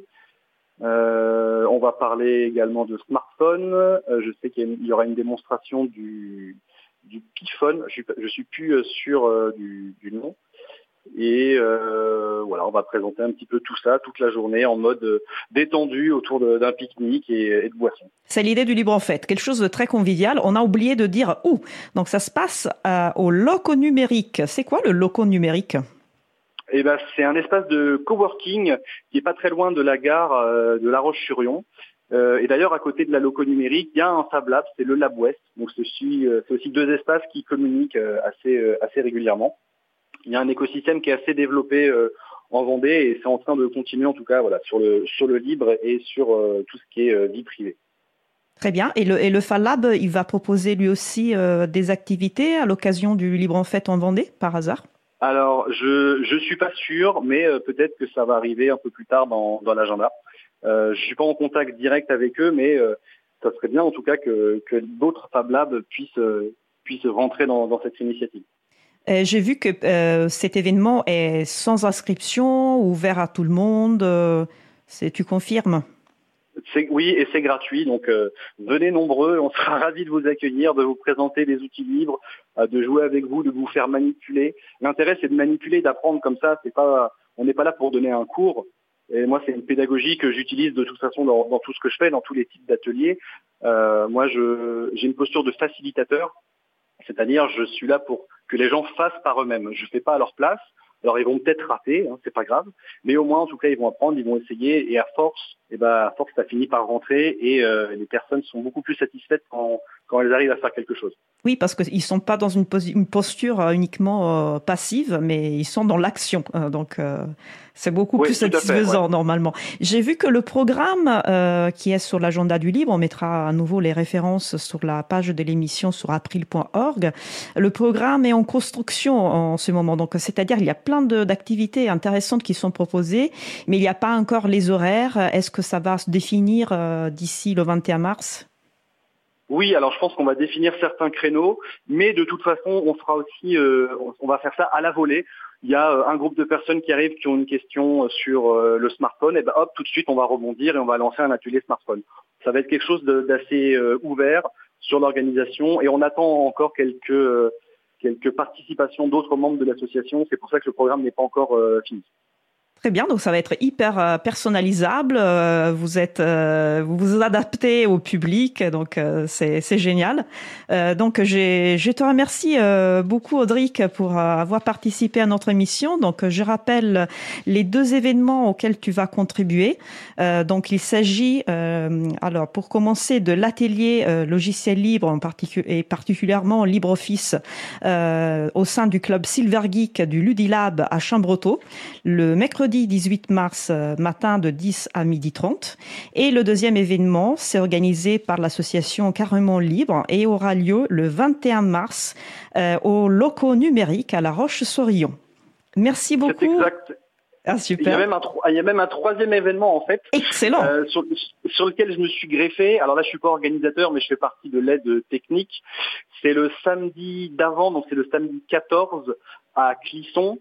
On va parler également de smartphones. Je sais qu'il y aura une démonstration du Piphone, je suis plus sûr du nom. Et voilà, on va présenter un petit peu tout ça toute la journée en mode détendu autour d'un pique-nique et de boissons. C'est l'idée du libre en fait, quelque chose de très convivial. On a oublié de dire où. Donc ça se passe au Loco Numérique. C'est quoi le Loco Numérique? Eh ben, c'est un espace de coworking qui est pas très loin de la gare de La Roche-sur-Yon. Et d'ailleurs, à côté de la Loco Numérique, il y a un Fab Lab, c'est le Lab West. Donc c'est aussi deux espaces qui communiquent assez régulièrement. Il y a un écosystème qui est assez développé en Vendée et c'est en train de continuer en tout cas voilà sur le libre et sur tout ce qui est vie privée. Très bien. Et le Fab Lab, il va proposer lui aussi des activités à l'occasion du Libre en Fête en Vendée, par hasard? Alors, je suis pas sûr, mais peut-être que ça va arriver un peu plus tard dans l'agenda. Je suis pas en contact direct avec eux, mais ça serait bien en tout cas que d'autres Fab Labs puissent rentrer dans cette initiative. J'ai vu que cet événement est sans inscription, ouvert à tout le monde. Tu confirmes? Oui, et c'est gratuit, donc venez nombreux, on sera ravis de vous accueillir, de vous présenter des outils libres, de jouer avec vous, de vous faire manipuler. L'intérêt, c'est de manipuler, d'apprendre comme ça. On n'est pas là pour donner un cours. Et moi, c'est une pédagogie que j'utilise de toute façon dans tout ce que je fais, dans tous les types d'ateliers. Moi, j'ai une posture de facilitateur, c'est-à-dire je suis là pour que les gens fassent par eux-mêmes. Je ne fais pas à leur place. Alors ils vont peut-être rater, c'est pas grave, mais au moins en tout cas ils vont apprendre, ils vont essayer et à force ça finit par rentrer et les personnes sont beaucoup plus satisfaites quand elles arrivent à faire quelque chose. Oui, parce qu'ils sont pas dans une posture uniquement passive, mais ils sont dans l'action, donc c'est beaucoup plus satisfaisant normalement. J'ai vu que le programme qui est sur l'agenda du libre, on mettra à nouveau les références sur la page de l'émission sur april.org. Le programme est en construction en ce moment, donc c'est-à-dire il y a plein d'activités intéressantes qui sont proposées, mais il n'y a pas encore les horaires. Est-ce que ça va se définir d'ici le 21 mars? Oui, alors je pense qu'on va définir certains créneaux, mais de toute façon, on fera aussi, on va faire ça à la volée. Il y a un groupe de personnes qui arrivent qui ont une question sur le smartphone, et ben hop, tout de suite on va rebondir et on va lancer un atelier smartphone. Ça va être quelque chose d'assez ouvert sur l'organisation et on attend encore quelques participations d'autres membres de l'association. C'est pour ça que le programme n'est pas encore fini. Très bien, donc ça va être hyper personnalisable. Vous vous adaptez au public, donc c'est génial. Donc je te remercie beaucoup Audric pour avoir participé à notre émission. Donc je rappelle les deux événements auxquels tu vas contribuer. Donc il s'agit alors pour commencer de l'atelier logiciel libre et particulièrement LibreOffice au sein du club Silver Geek du Ludilab à Chambretot le mercredi 18 mars matin de 10 à 12h30. Et le deuxième événement, c'est organisé par l'association Carrément Libre et aura lieu le 21 mars au Loco Numérique à La Roche-sur-Yon. Merci beaucoup. C'est exact. Ah, super. Il y a même un troisième événement en fait. Excellent. Sur lequel je me suis greffé. Alors là, je suis pas organisateur, mais je fais partie de l'aide technique. C'est le samedi d'avant, donc c'est le samedi 14 à Clisson.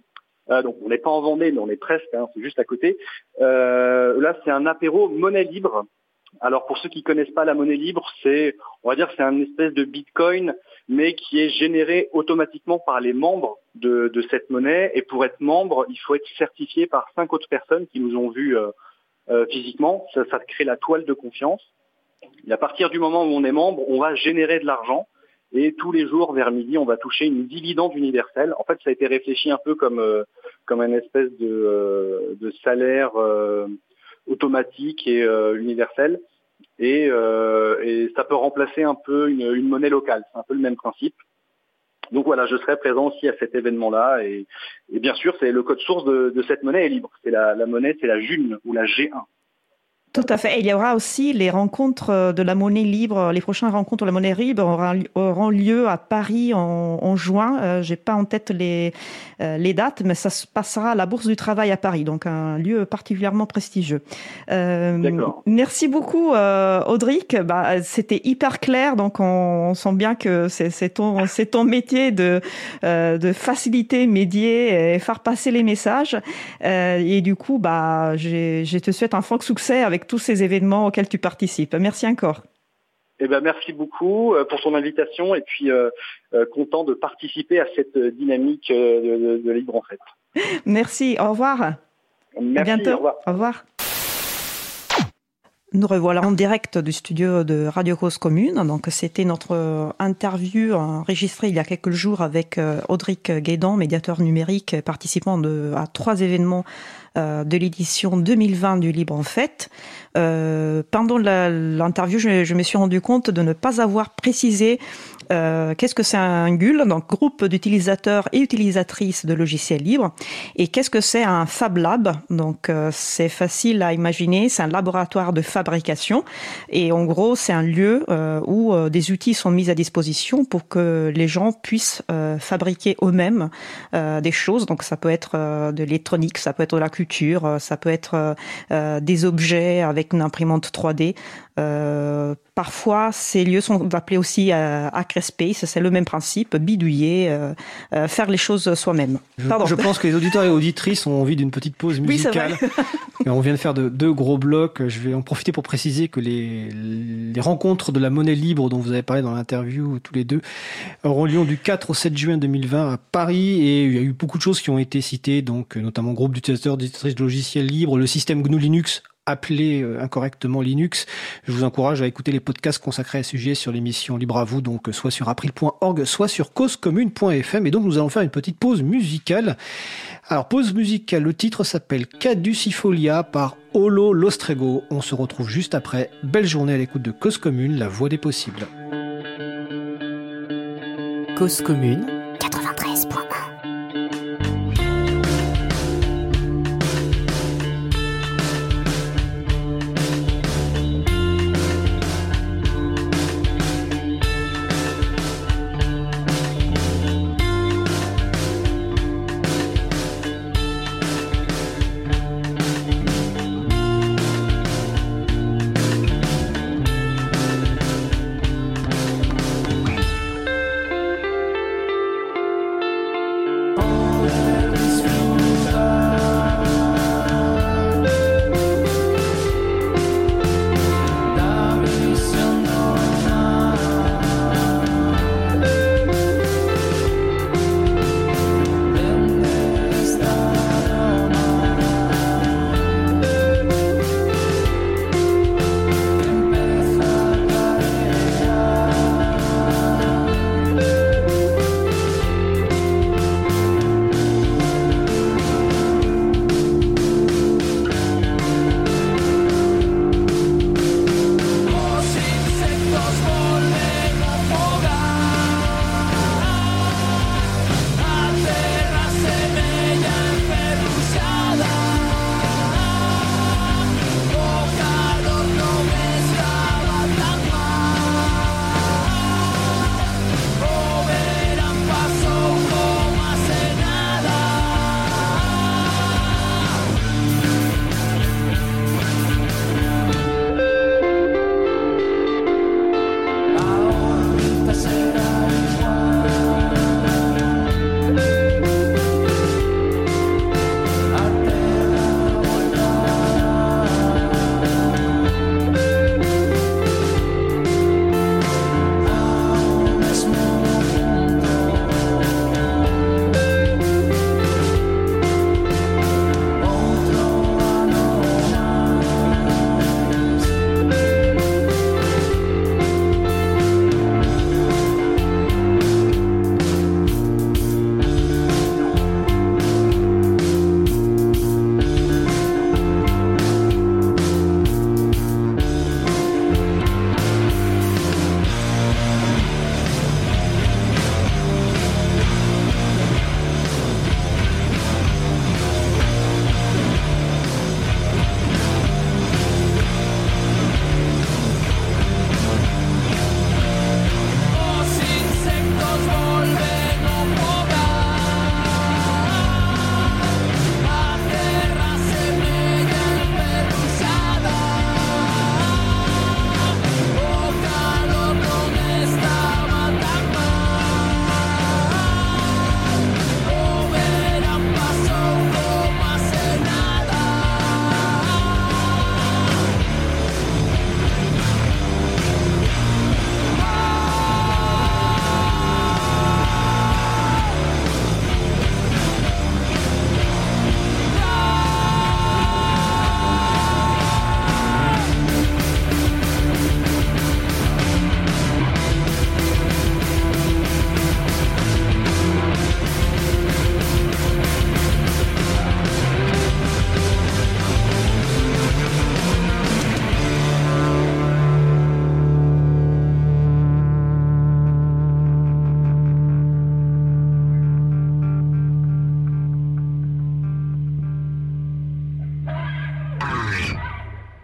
Donc on n'est pas en Vendée, mais on est presque, hein, c'est juste à côté. Là, c'est un apéro monnaie libre. Alors pour ceux qui connaissent pas la monnaie libre, c'est un espèce de bitcoin, mais qui est généré automatiquement par les membres de cette monnaie. Et pour être membre, il faut être certifié par 5 autres personnes qui nous ont vus physiquement. Ça crée la toile de confiance. Et à partir du moment où on est membre, on va générer de l'argent. Et tous les jours, vers midi, on va toucher une dividende universelle. En fait, ça a été réfléchi un peu comme une espèce de salaire automatique et universel. Et ça peut remplacer un peu une monnaie locale. C'est un peu le même principe. Donc voilà, je serai présent aussi à cet événement-là. Et bien sûr, c'est le code source de cette monnaie est libre. C'est la monnaie, c'est la June ou la G1. Tout à fait. Et il y aura aussi les rencontres de la monnaie libre. Les prochaines rencontres de la monnaie libre auront lieu à Paris en juin. J'ai pas en tête les dates, mais ça se passera à la Bourse du Travail à Paris, donc un lieu particulièrement prestigieux. D'accord. Merci beaucoup, Audric. C'était hyper clair, donc on sent bien que c'est ton métier de faciliter, médier et faire passer les messages. Et du coup, je te souhaite un franc succès avec tous ces événements auxquels tu participes. Merci encore. Merci beaucoup pour ton invitation et puis content de participer à cette dynamique de Libre en Fait. Merci, au revoir. Merci, à bientôt. Au revoir. Au revoir. Nous revoilà en direct du studio de Radio Cause Commune. Donc, c'était notre interview enregistrée il y a quelques jours avec Audric Guédan, médiateur numérique, participant à 3 événements de l'édition 2020 du Libre en Fait. Pendant l'interview, je me suis rendu compte de ne pas avoir précisé qu'est-ce que c'est un GUL, donc groupe d'utilisateurs et utilisatrices de logiciels libres, et qu'est-ce que c'est un Fab Lab. Donc c'est facile à imaginer, c'est un laboratoire de fabrication, et en gros c'est un lieu où des outils sont mis à disposition pour que les gens puissent fabriquer eux-mêmes des choses. Donc ça peut être de l'électronique, ça peut être de la culture, ça peut être des objets avec une imprimante 3D. Parfois, ces lieux sont appelés aussi hackerspace, c'est le même principe, bidouiller, faire les choses soi-même. Je pense que les auditeurs et auditrices ont envie d'une petite pause musicale. Oui, c'est vrai. On vient de faire 2 gros blocs. Je vais en profiter pour préciser que les rencontres de la monnaie libre dont vous avez parlé dans l'interview tous les deux auront lieu du 4 au 7 juin 2020 à Paris, et il y a eu beaucoup de choses qui ont été citées, donc notamment groupe d'utilisateurs d'utilisatrices de logiciels libres, le système GNU Linux, appelé incorrectement Linux. Je vous encourage à écouter les podcasts consacrés à ce sujet sur l'émission Libre à vous, donc soit sur april.org, soit sur causecommune.fm. Et donc nous allons faire une petite pause musicale. Alors pause musicale, le titre s'appelle Caducifolia par Olo Lostrego. On se retrouve juste après. Belle journée à l'écoute de Cause Commune, la voix des possibles. Cause Commune 93.1.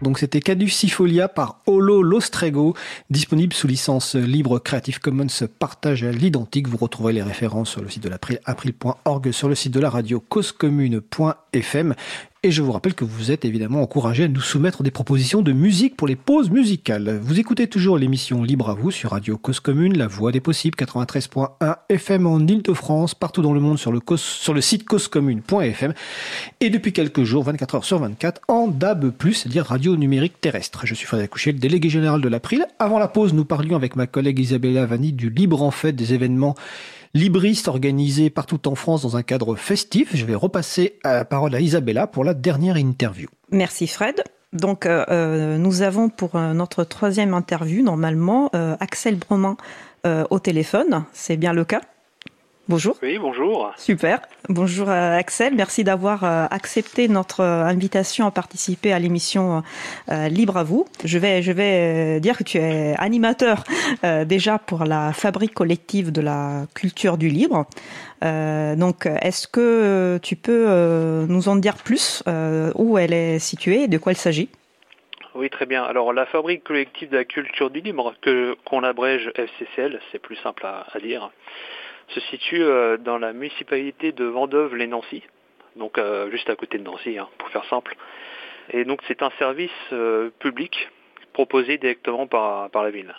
Donc c'était Caducifolia par Olo Lostrego, disponible sous licence libre Creative Commons partage à l'identique. Vous retrouverez les références sur le site de l'April, april.org, sur le site de la radio causecommune.fm. Et je vous rappelle que vous êtes évidemment encouragés à nous soumettre des propositions de musique pour les pauses musicales. Vous écoutez toujours l'émission Libre à vous sur Radio Cause Commune, la voix des possibles, 93.1 FM en Ile-de-France, partout dans le monde sur le site causecommune.fm et depuis quelques jours, 24 heures sur 24, en DAB+, c'est-à-dire radio numérique terrestre. Je suis Frédéric Couchet, le délégué général de l'April. Avant la pause, nous parlions avec ma collègue Isabella Vanni du Libre en Fête, des événements libristes organisés partout en France dans un cadre festif. Je vais repasser la parole à Isabella pour la dernière interview. Merci Fred. Donc nous avons pour notre troisième interview normalement Axel Broman au téléphone. C'est bien le cas ? Bonjour. Oui, bonjour. Super. Bonjour Axel, merci d'avoir accepté notre invitation à participer à l'émission Libre à vous. Je vais dire que tu es animateur déjà pour la Fabrique collective de la culture du libre. Donc est-ce que tu peux nous en dire plus, où elle est située et de quoi il s'agit ? Oui, très bien. Alors la Fabrique collective de la culture du libre, qu'on abrège FCCL, c'est plus simple à dire, se situe dans la municipalité de Vendôme-les-Nancy, donc juste à côté de Nancy, pour faire simple. Et donc c'est un service public proposé directement par la ville.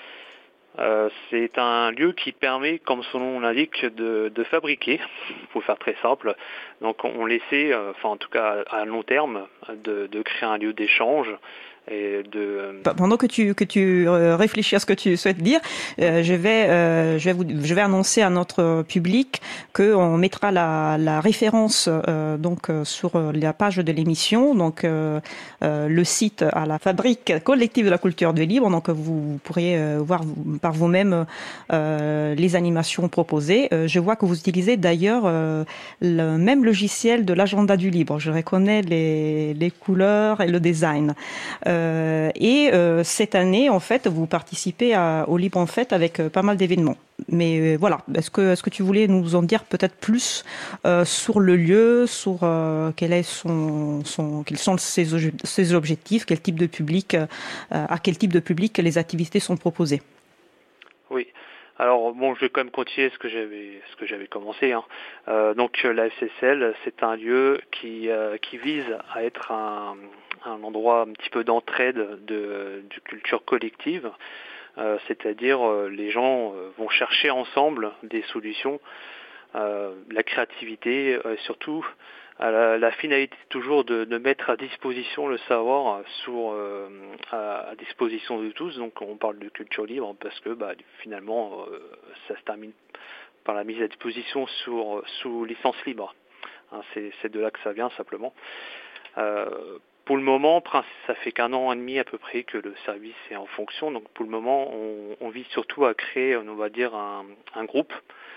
C'est un lieu qui permet, comme son nom l'indique, de fabriquer, pour faire très simple. Donc on essaie, en tout cas à long terme, de créer un lieu d'échange. Et Pendant que tu réfléchis à ce que tu souhaites dire, je vais annoncer à notre public qu'on mettra la référence sur la page de l'émission, donc le site à la Fabrique collective de la culture du libre, donc vous pourriez voir par vous-même les animations proposées. Je vois que vous utilisez d'ailleurs le même logiciel de l'agenda du libre. Je reconnais les couleurs et le design. Cette année, en fait, vous participez au Libre en Fête avec pas mal d'événements. Mais voilà, est-ce que tu voulais nous en dire peut-être plus sur le lieu, sur quels sont ses objectifs, quel type de public, à quel type de public les activités sont proposées ? Oui. Alors bon, je vais quand même continuer ce que j'avais commencé. Donc la FCCL, c'est un lieu qui vise à être un endroit un petit peu d'entraide de culture collective, c'est-à-dire les gens vont chercher ensemble des solutions, la créativité, surtout la finalité toujours de mettre à disposition le savoir à disposition de tous. Donc on parle de culture libre parce que finalement ça se termine par la mise à disposition sous licence libre. C'est de là que ça vient simplement. Pour le moment, ça fait qu'1 an et demi à peu près que le service est en fonction. Donc pour le moment, on vise surtout à créer, on va dire, un groupe,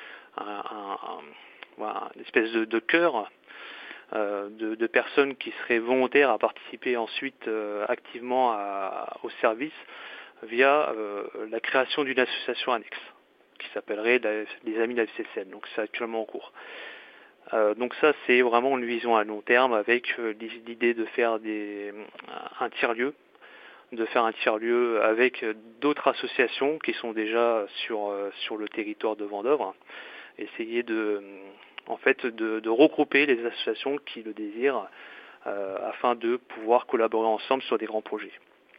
une espèce de cœur de personnes qui seraient volontaires à participer ensuite activement au service via la création d'une association annexe qui s'appellerait les Amis de la FCCL. Donc c'est actuellement en cours. Donc ça, c'est vraiment une vision à long terme avec l'idée de faire un tiers-lieu, avec d'autres associations qui sont déjà sur le territoire de Vendôme, essayer de regrouper les associations qui le désirent afin de pouvoir collaborer ensemble sur des grands projets.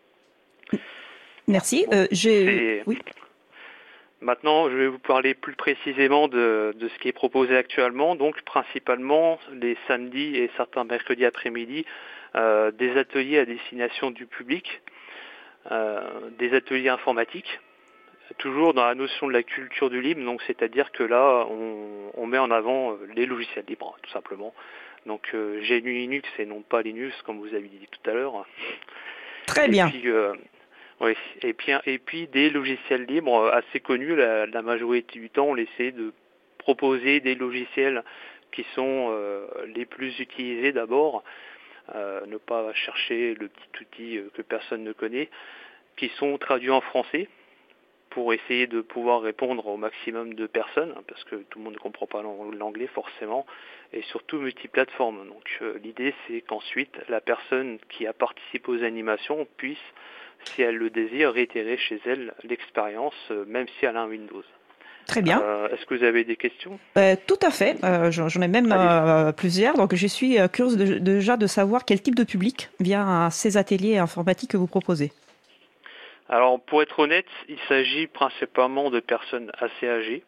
Merci. Oui. Maintenant, je vais vous parler plus précisément de ce qui est proposé actuellement. Donc, principalement, les samedis et certains mercredis après-midi, des ateliers à destination du public, des ateliers informatiques, toujours dans la notion de la culture du libre. Donc, c'est-à-dire que là, on met en avant les logiciels libres, tout simplement. Donc, GNU Linux et non pas Linux, comme vous avez dit tout à l'heure. Très bien. Oui, et puis des logiciels libres assez connus, la majorité du temps, on essaie de proposer des logiciels qui sont les plus utilisés d'abord, ne pas chercher le petit outil que personne ne connaît, qui sont traduits en français pour essayer de pouvoir répondre au maximum de personnes, parce que tout le monde ne comprend pas l'anglais forcément, et surtout multiplateforme. Donc l'idée c'est qu'ensuite la personne qui a participé aux animations puisse, si elle le désire, réitérer chez elle l'expérience, même si elle a un Windows. Très bien. Est-ce que vous avez des questions ? Tout à fait. J'en ai même plusieurs. Donc, je suis curieuse déjà de savoir quel type de public vient à ces ateliers informatiques que vous proposez. Alors, pour être honnête, il s'agit principalement de personnes assez âgées.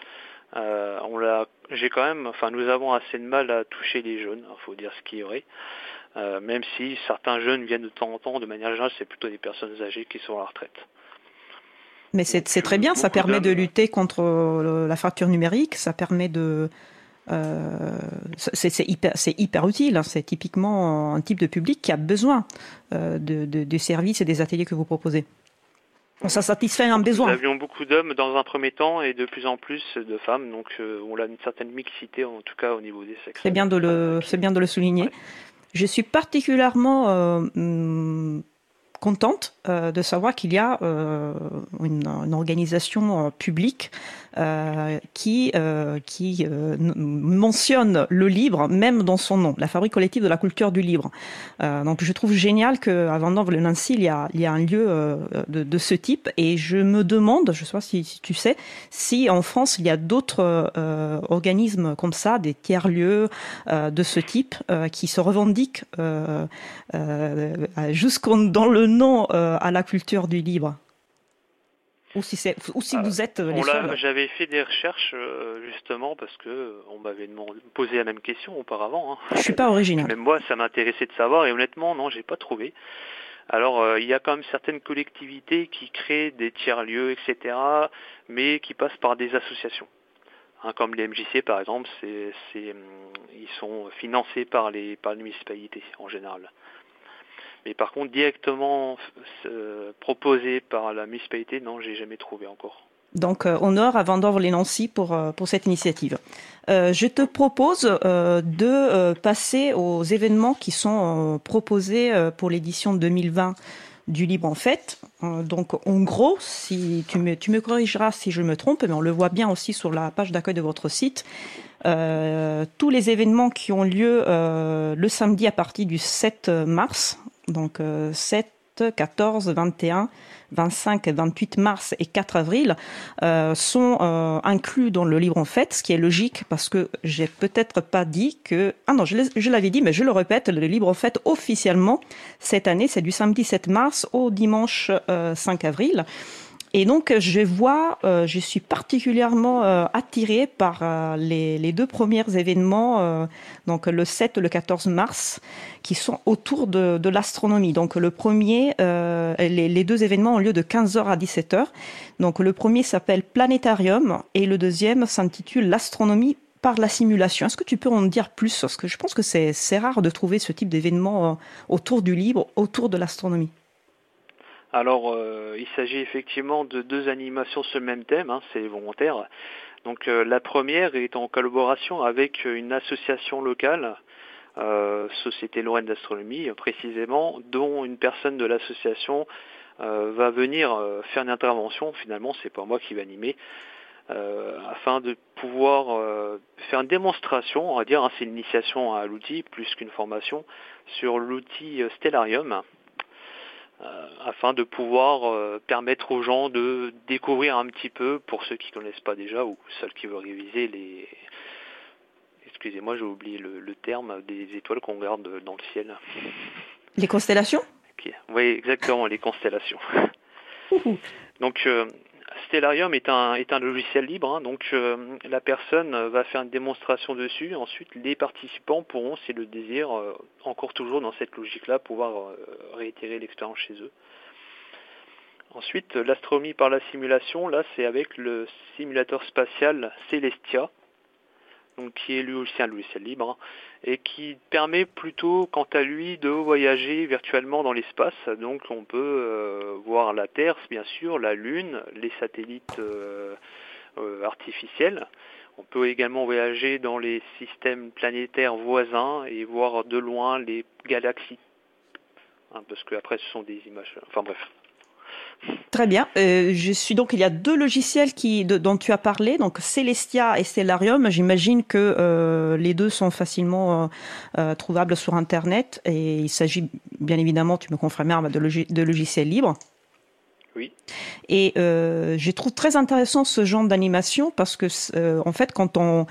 Nous avons assez de mal à toucher les jeunes, il faut dire ce qu'il y aurait. Même si certains jeunes viennent de temps en temps, de manière générale, c'est plutôt des personnes âgées qui sont à la retraite. Mais c'est très bien, ça permet de lutter contre la fracture numérique, ça permet de... c'est hyper utile, hein. C'est typiquement un type de public qui a besoin des services et des ateliers que vous proposez. Bon, ça satisfait un besoin. Nous avions beaucoup d'hommes dans un premier temps et de plus en plus de femmes, donc on a une certaine mixité, en tout cas au niveau des sexes. C'est bien de le souligner. Ouais. Je suis particulièrement contente de savoir qu'il y a une organisation publique qui mentionne le livre même dans son nom, la Fabrique collective de la culture du livre. Donc je trouve génial qu'à Vendôme-le-Nancy il y a un lieu de ce type, et je me demande, je sais pas si tu sais, si en France il y a d'autres organismes comme ça, des tiers-lieux de ce type qui se revendiquent jusqu'en dans le nom à la culture du livre. Ou si vous êtes les seuls. J'avais fait des recherches justement parce que on m'avait posé la même question auparavant. Hein. Je suis pas original. Même moi, ça m'intéressait de savoir, et honnêtement, non, j'ai pas trouvé. Alors, il y a quand même certaines collectivités qui créent des tiers-lieux, etc., mais qui passent par des associations. Hein, comme les MJC, par exemple, ils sont financés par les municipalités en général. Mais par contre, directement proposé par la municipalité, non, j'ai jamais trouvé encore. Donc, honneur à Vendôme-les-Nancy pour cette initiative. Je te propose de passer aux événements qui sont proposés pour l'édition 2020 du Libre en Fête. Donc, en gros, si tu me corrigeras si je me trompe, mais on le voit bien aussi sur la page d'accueil de votre site, tous les événements qui ont lieu le samedi à partir du 7 mars, donc 7, 14, 21, 25, 28 mars et 4 avril sont inclus dans le Libre en Fête, ce qui est logique parce que j'ai peut-être pas dit que... Ah non, je l'avais dit, mais je le répète, le Libre en Fête officiellement, cette année, c'est du samedi 7 mars au dimanche 5 avril. Et donc, je suis particulièrement attirée par les deux premiers événements, donc le 7 et le 14 mars, qui sont autour de l'astronomie. Donc, le premier, les deux événements ont lieu de 15h à 17h. Donc, le premier s'appelle Planétarium et le deuxième s'intitule L'astronomie par la simulation. Est-ce que tu peux en dire plus? Parce que je pense que c'est rare de trouver ce type d'événement autour du libre, autour de l'astronomie. Alors, il s'agit effectivement de deux animations sur le même thème, hein, c'est volontaire. Donc, la première est en collaboration avec une association locale, Société Lorraine d'Astronomie précisément, dont une personne de l'association va venir faire une intervention. Finalement, c'est pas moi qui vais animer, afin de pouvoir faire une démonstration, on va dire, hein, c'est une initiation à l'outil plus qu'une formation, sur l'outil Stellarium. Afin de pouvoir permettre aux gens de découvrir un petit peu, pour ceux qui ne connaissent pas déjà, ou ceux qui veulent réviser les... Excusez-moi, j'ai oublié le terme des étoiles qu'on regarde dans le ciel. Les constellations ? Okay. Oui, exactement, les constellations. Donc, Stellarium est un logiciel libre, hein, donc la personne va faire une démonstration dessus. Ensuite, les participants pourront, s'ils le désirent, encore toujours dans cette logique-là, pouvoir réitérer l'expérience chez eux. Ensuite, l'astronomie par la simulation, là, c'est avec le simulateur spatial Celestia, donc qui est lui aussi un logiciel libre, hein, et qui permet plutôt, quant à lui, de voyager virtuellement dans l'espace. Donc on peut voir la Terre, bien sûr, la Lune, les satellites artificiels. On peut également voyager dans les systèmes planétaires voisins et voir de loin les galaxies. Hein, parce qu'après, ce sont des images... Enfin bref. Très bien. Il y a deux logiciels dont tu as parlé, donc Celestia et Stellarium. J'imagine que les deux sont facilement trouvables sur Internet et il s'agit bien évidemment, tu me confirmes, de logiciels libres. Oui. Et je trouve très intéressant ce genre d'animation parce que en fait, quand on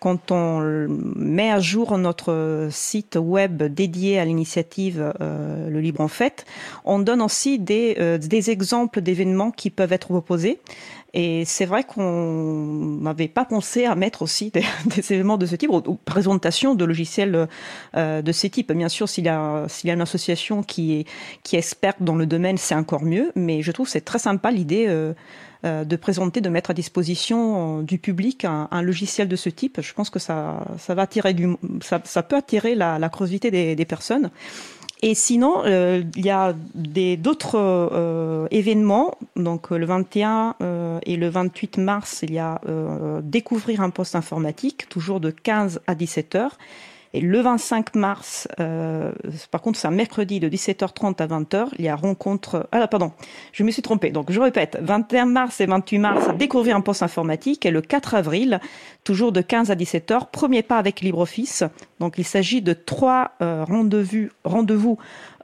met à jour notre site web dédié à l'initiative Le Libre en Fait, on donne aussi des exemples d'événements qui peuvent être proposés. Et c'est vrai qu'on n'avait pas pensé à mettre aussi des événements de ce type, ou présentation de logiciels de ce type. Bien sûr, s'il y a une association qui est experte dans le domaine, c'est encore mieux. Mais je trouve que c'est très sympa l'idée de présenter, de mettre à disposition du public un logiciel de ce type. Je pense que ça va attirer ça peut attirer la curiosité des personnes. Et sinon, il y a d'autres événements. Donc le 21 et le 28 mars, il y a découvrir un poste informatique, toujours de 15 à 17 heures. Et le 25 mars, par contre, c'est un mercredi de 17h30 à 20h, il y a rencontre... Ah, pardon, je me suis trompée. Donc, je répète, 21 mars et 28 mars, découvrir un poste informatique. Et le 4 avril, toujours de 15 à 17h, premier pas avec LibreOffice. Donc, il s'agit de 3 rendez-vous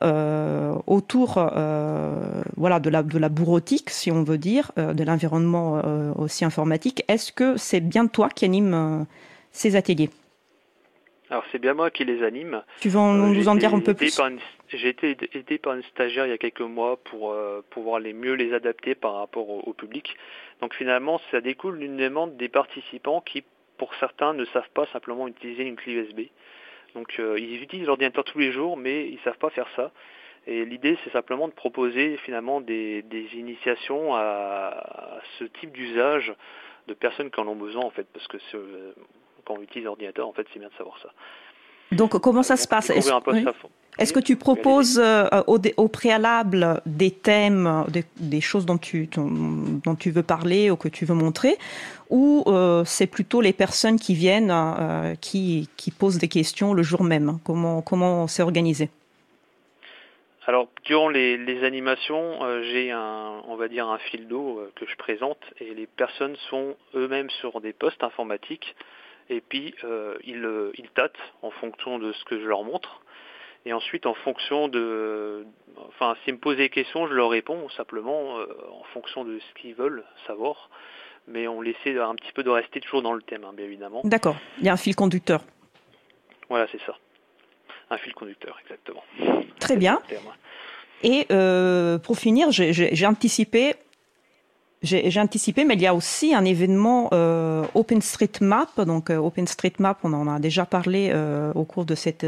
autour de la bureautique, si on veut dire, de l'environnement aussi informatique. Est-ce que c'est bien toi qui anime ces ateliers ? Alors c'est bien moi qui les anime. Tu veux nous en dire un peu plus ? J'ai été aidé par une stagiaire il y a quelques mois pour pouvoir mieux les adapter par rapport au public. Donc finalement, ça découle d'une demande des participants qui, pour certains, ne savent pas simplement utiliser une clé USB. Donc ils utilisent l'ordinateur tous les jours, mais ils ne savent pas faire ça. Et l'idée, c'est simplement de proposer finalement des initiations à ce type d'usage de personnes qui en ont besoin en fait, parce que quand on utilise l'ordinateur, en fait, c'est bien de savoir ça. Donc, comment ça se passe ? Est-ce que tu proposes au préalable des thèmes, des choses dont tu veux parler ou que tu veux montrer, ou c'est plutôt les personnes qui viennent, qui posent des questions le jour même ? Comment c'est organisé ? Alors, durant les animations, j'ai on va dire un fil d'eau que je présente, et les personnes sont eux-mêmes sur des postes informatiques. Et puis, ils tâtent en fonction de ce que je leur montre. Et ensuite, en fonction s'ils me posent des questions, je leur réponds simplement en fonction de ce qu'ils veulent savoir. Mais on essaie un petit peu de rester toujours dans le thème, bien évidemment. D'accord, il y a un fil conducteur. Voilà, c'est ça. Un fil conducteur, exactement. Très bien. Et pour finir, j'ai anticipé, mais il y a aussi un événement OpenStreetMap. Donc OpenStreetMap, on en a déjà parlé au cours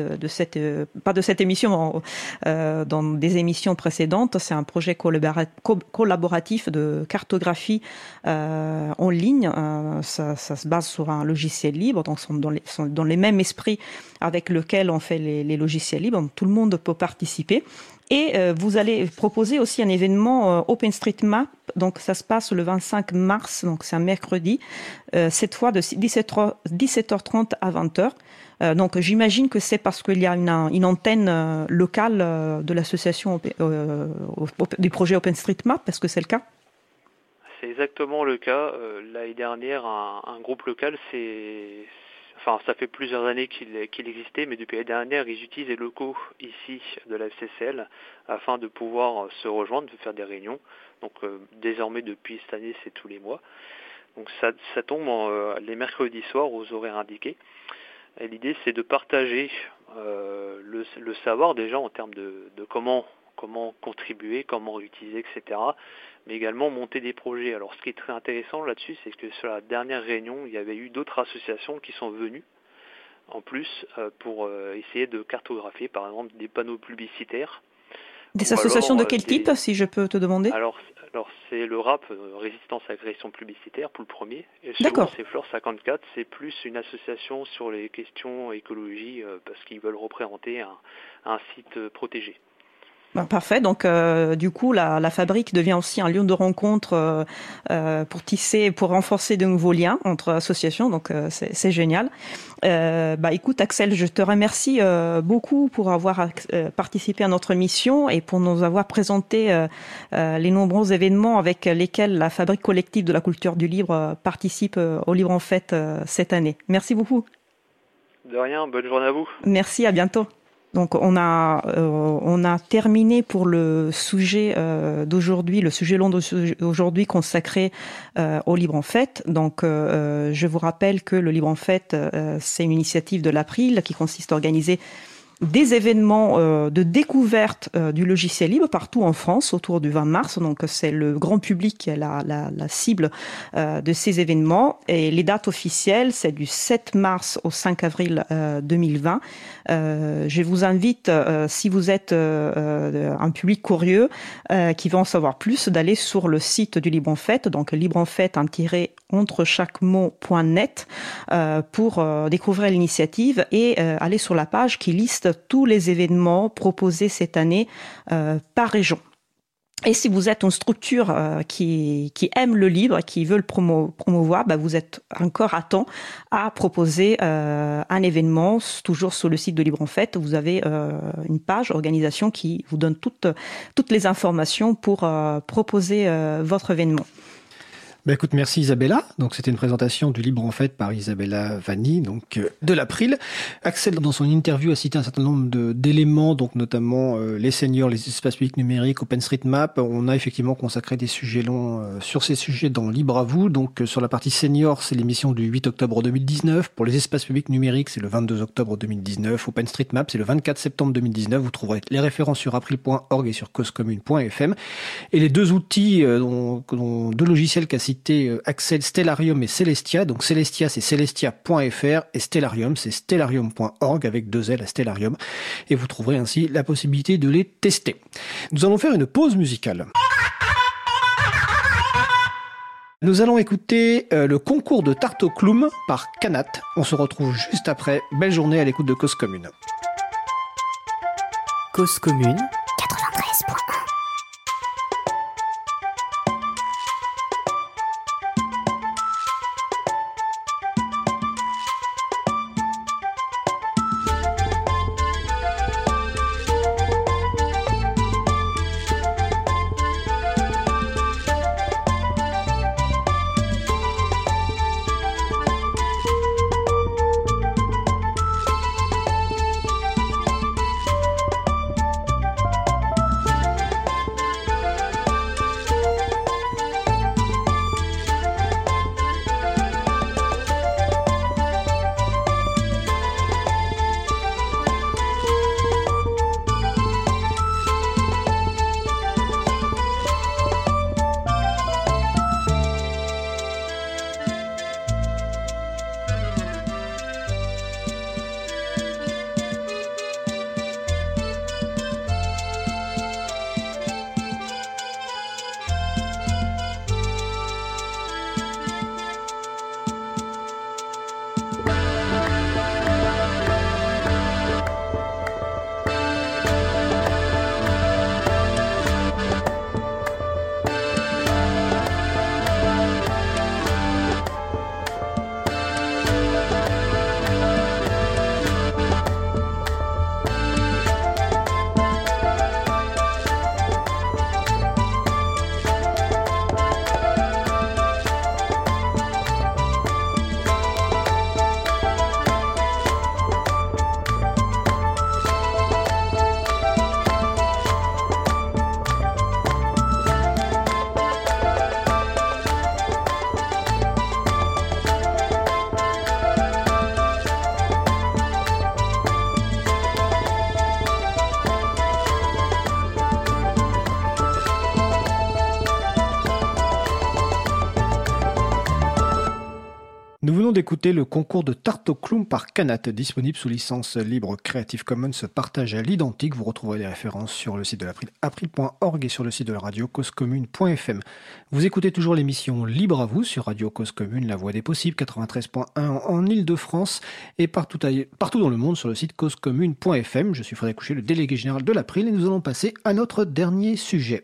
pas de cette émission, dans des émissions précédentes. C'est un projet collaboratif de cartographie en ligne. Ça se base sur un logiciel libre, donc sont dans les mêmes esprits avec lequel on fait les logiciels libres. Donc, tout le monde peut participer. Et vous allez proposer aussi un événement OpenStreetMap. Donc ça se passe le 25 mars, donc c'est un mercredi, cette fois de 17h30 à 20h. Donc j'imagine que c'est parce qu'il y a une antenne locale de l'association du projet OpenStreetMap. Est-ce que c'est le cas ? C'est exactement le cas. L'année dernière, un groupe local, ça fait plusieurs années qu'il existait, mais depuis l'année dernière, ils utilisent les locaux ici de la FCCL afin de pouvoir se rejoindre, de faire des réunions. Donc désormais, depuis cette année, c'est tous les mois. Donc ça tombe les mercredis soirs aux horaires indiqués. Et l'idée, c'est de partager le savoir déjà en termes de comment contribuer, comment utiliser, etc. Mais également monter des projets. Alors ce qui est très intéressant là-dessus, c'est que sur la dernière réunion, il y avait eu d'autres associations qui sont venues en plus pour essayer de cartographier par exemple des panneaux publicitaires. Des associations de quel type, si je peux te demander ? Alors c'est le RAP, Résistance à l'agression publicitaire, pour le premier. Et le second, c'est Fleur 54, c'est plus une association sur les questions écologie, parce qu'ils veulent représenter un site protégé. Parfait. Donc, du coup, la fabrique devient aussi un lieu de rencontre pour tisser, pour renforcer de nouveaux liens entre associations. Donc, c'est génial. Écoute, Axel, je te remercie beaucoup pour avoir participé à notre émission et pour nous avoir présenté les nombreux événements avec lesquels la Fabrique collective de la culture du livre participe au Livre en Fête cette année. Merci beaucoup. De rien. Bonne journée à vous. Merci. À bientôt. Donc on a terminé pour le sujet d'aujourd'hui, le sujet long d'aujourd'hui consacré au Livre en Fête. Donc je vous rappelle que le Livre en Fête, c'est une initiative de l'April qui consiste à organiser des événements de découverte du logiciel libre partout en France autour du 20 mars. Donc c'est le grand public qui est la cible de ces événements. Et les dates officielles, c'est du 7 mars au 5 avril 2020. Je vous invite, si vous êtes un public curieux qui veut en savoir plus, d'aller sur le site du Libre en Fête, donc libreNfête-entrechaquemot.net pour découvrir l'initiative et aller sur la page qui liste tous les événements proposés cette année par région. Et si vous êtes une structure qui aime le livre, qui veut le promouvoir, vous êtes encore à temps à proposer un événement, toujours sur le site de Libre en Fête. Vous avez une page organisation qui vous donne toutes les informations pour proposer votre événement. Écoute, merci Isabella. Donc c'était une présentation du Libre en Fête par Isabella Vanni, donc de l'April. Axel, dans son interview, a cité un certain nombre d'éléments, donc notamment les seniors, les espaces publics numériques, OpenStreetMap. On a effectivement consacré des sujets longs sur ces sujets dans Libre à vous. Donc sur la partie senior, c'est l'émission du 8 octobre 2019. Pour les espaces publics numériques, c'est le 22 octobre 2019. OpenStreetMap, c'est le 24 septembre 2019. Vous trouverez les références sur april.org et sur causecommune.fm. Et les deux outils, deux logiciels qu'a cité Axel, Stellarium et Celestia. Donc Celestia, c'est celestia.fr et Stellarium, c'est stellarium.org avec 2 L à Stellarium. Et vous trouverez ainsi la possibilité de les tester. Nous allons faire une pause musicale. Nous allons écouter le concours de tarte au clown par Canat. On se retrouve juste après. Belle journée à l'écoute de Cause Commune. Cause Commune 93.1. venons d'écouter le concours de Tarte au clown par Canat, disponible sous licence libre Creative Commons, partage à l'identique. Vous retrouverez des références sur le site de l'April, april.org, et sur le site de la radio causecommune.fm. Vous écoutez toujours l'émission Libre à vous sur Radio Cause Commune, la voix des possibles, 93.1 en Ile-de-France et partout dans le monde sur le site causecommune.fm. Je suis Frédéric Couchet, le délégué général de l'April, et nous allons passer à notre dernier sujet.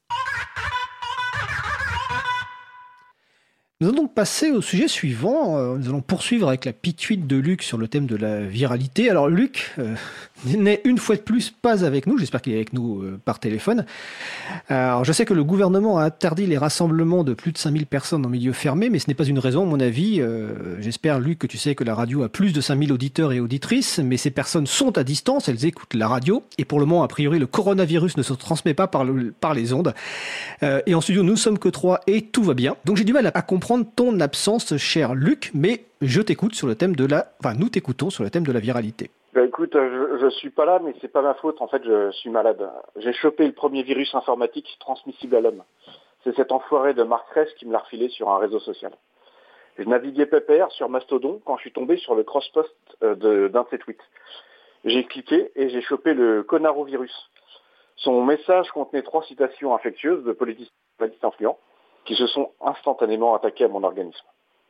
Nous allons donc passer au sujet suivant. Nous allons poursuivre avec la pituite de Luc sur le thème de la viralité. Alors Luc n'est une fois de plus pas avec nous. J'espère qu'il est avec nous par téléphone. Alors je sais que le gouvernement a interdit les rassemblements de plus de 5000 personnes en milieu fermé, mais ce n'est pas une raison à mon avis. J'espère Luc que tu sais que la radio a plus de 5000 auditeurs et auditrices, mais ces personnes sont à distance, elles écoutent la radio, et pour le moment a priori le coronavirus ne se transmet pas par les ondes. Et en studio nous sommes que 3 et tout va bien. Donc j'ai du mal à comprendre ton absence, cher Luc, mais je t'écoute sur le thème nous t'écoutons sur le thème de la viralité. Écoute, je suis pas là, mais c'est pas ma faute. En fait, je suis malade. J'ai chopé le premier virus informatique transmissible à l'homme. C'est cet enfoiré de Marc Ress qui me l'a refilé sur un réseau social. Je naviguais pépère sur Mastodon quand je suis tombé sur le cross-post d'un de ses tweets. J'ai cliqué et j'ai chopé le conarovirus. Son message contenait 3 citations infectieuses de politiciens influents qui se sont instantanément attaqués à mon organisme.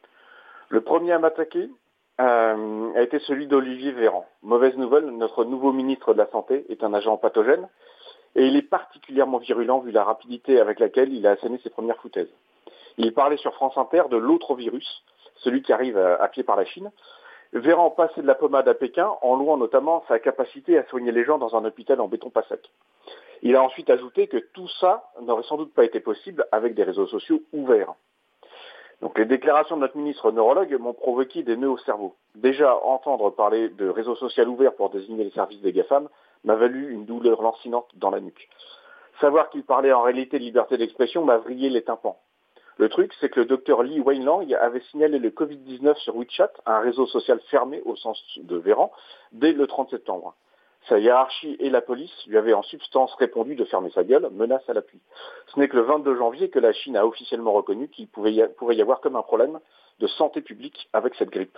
Le premier à m'attaquer a été celui d'Olivier Véran. Mauvaise nouvelle, notre nouveau ministre de la Santé est un agent pathogène et il est particulièrement virulent vu la rapidité avec laquelle il a asséné ses premières foutaises. Il parlait sur France Inter de l'autre virus, celui qui arrive à pied par la Chine. Véran passait de la pommade à Pékin en louant notamment sa capacité à soigner les gens dans un hôpital en béton pas sec. Il a ensuite ajouté que tout ça n'aurait sans doute pas été possible avec des réseaux sociaux ouverts. Donc les déclarations de notre ministre neurologue m'ont provoqué des nœuds au cerveau. Déjà, entendre parler de réseaux sociaux ouverts pour désigner les services des GAFAM m'a valu une douleur lancinante dans la nuque. Savoir qu'il parlait en réalité de liberté d'expression m'a vrillé les tympans. Le truc, c'est que le docteur Li Wenliang avait signalé le Covid-19 sur WeChat, un réseau social fermé au sens de Véran, dès le 30 septembre. Sa hiérarchie et la police lui avaient en substance répondu de fermer sa gueule, menace à l'appui. Ce n'est que le 22 janvier que la Chine a officiellement reconnu qu'il pourrait y avoir comme un problème de santé publique avec cette grippe.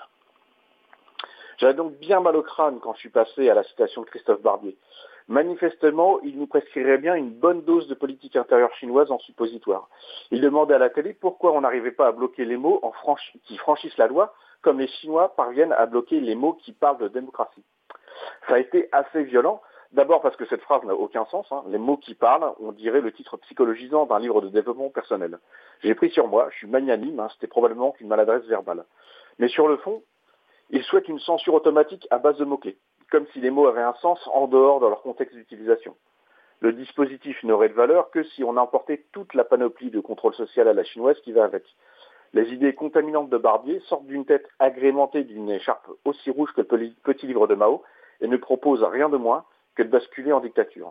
J'avais donc bien mal au crâne quand je suis passé à la citation de Christophe Barbier. Manifestement, il nous prescrirait bien une bonne dose de politique intérieure chinoise en suppositoire. Il demandait à la télé pourquoi on n'arrivait pas à bloquer les mots qui franchissent la loi, comme les Chinois parviennent à bloquer les mots qui parlent de démocratie. Ça a été assez violent, d'abord parce que cette phrase n'a aucun sens. Les mots qui parlent, on dirait le titre psychologisant d'un livre de développement personnel. J'ai pris sur moi, je suis magnanime, c'était probablement qu'une maladresse verbale. Mais sur le fond, il souhaite une censure automatique à base de mots-clés, comme si les mots avaient un sens en dehors de leur contexte d'utilisation. Le dispositif n'aurait de valeur que si on emportait toute la panoplie de contrôle social à la chinoise qui va avec. Les idées contaminantes de Barbier sortent d'une tête agrémentée d'une écharpe aussi rouge que le petit livre de Mao et ne proposent rien de moins que de basculer en dictature.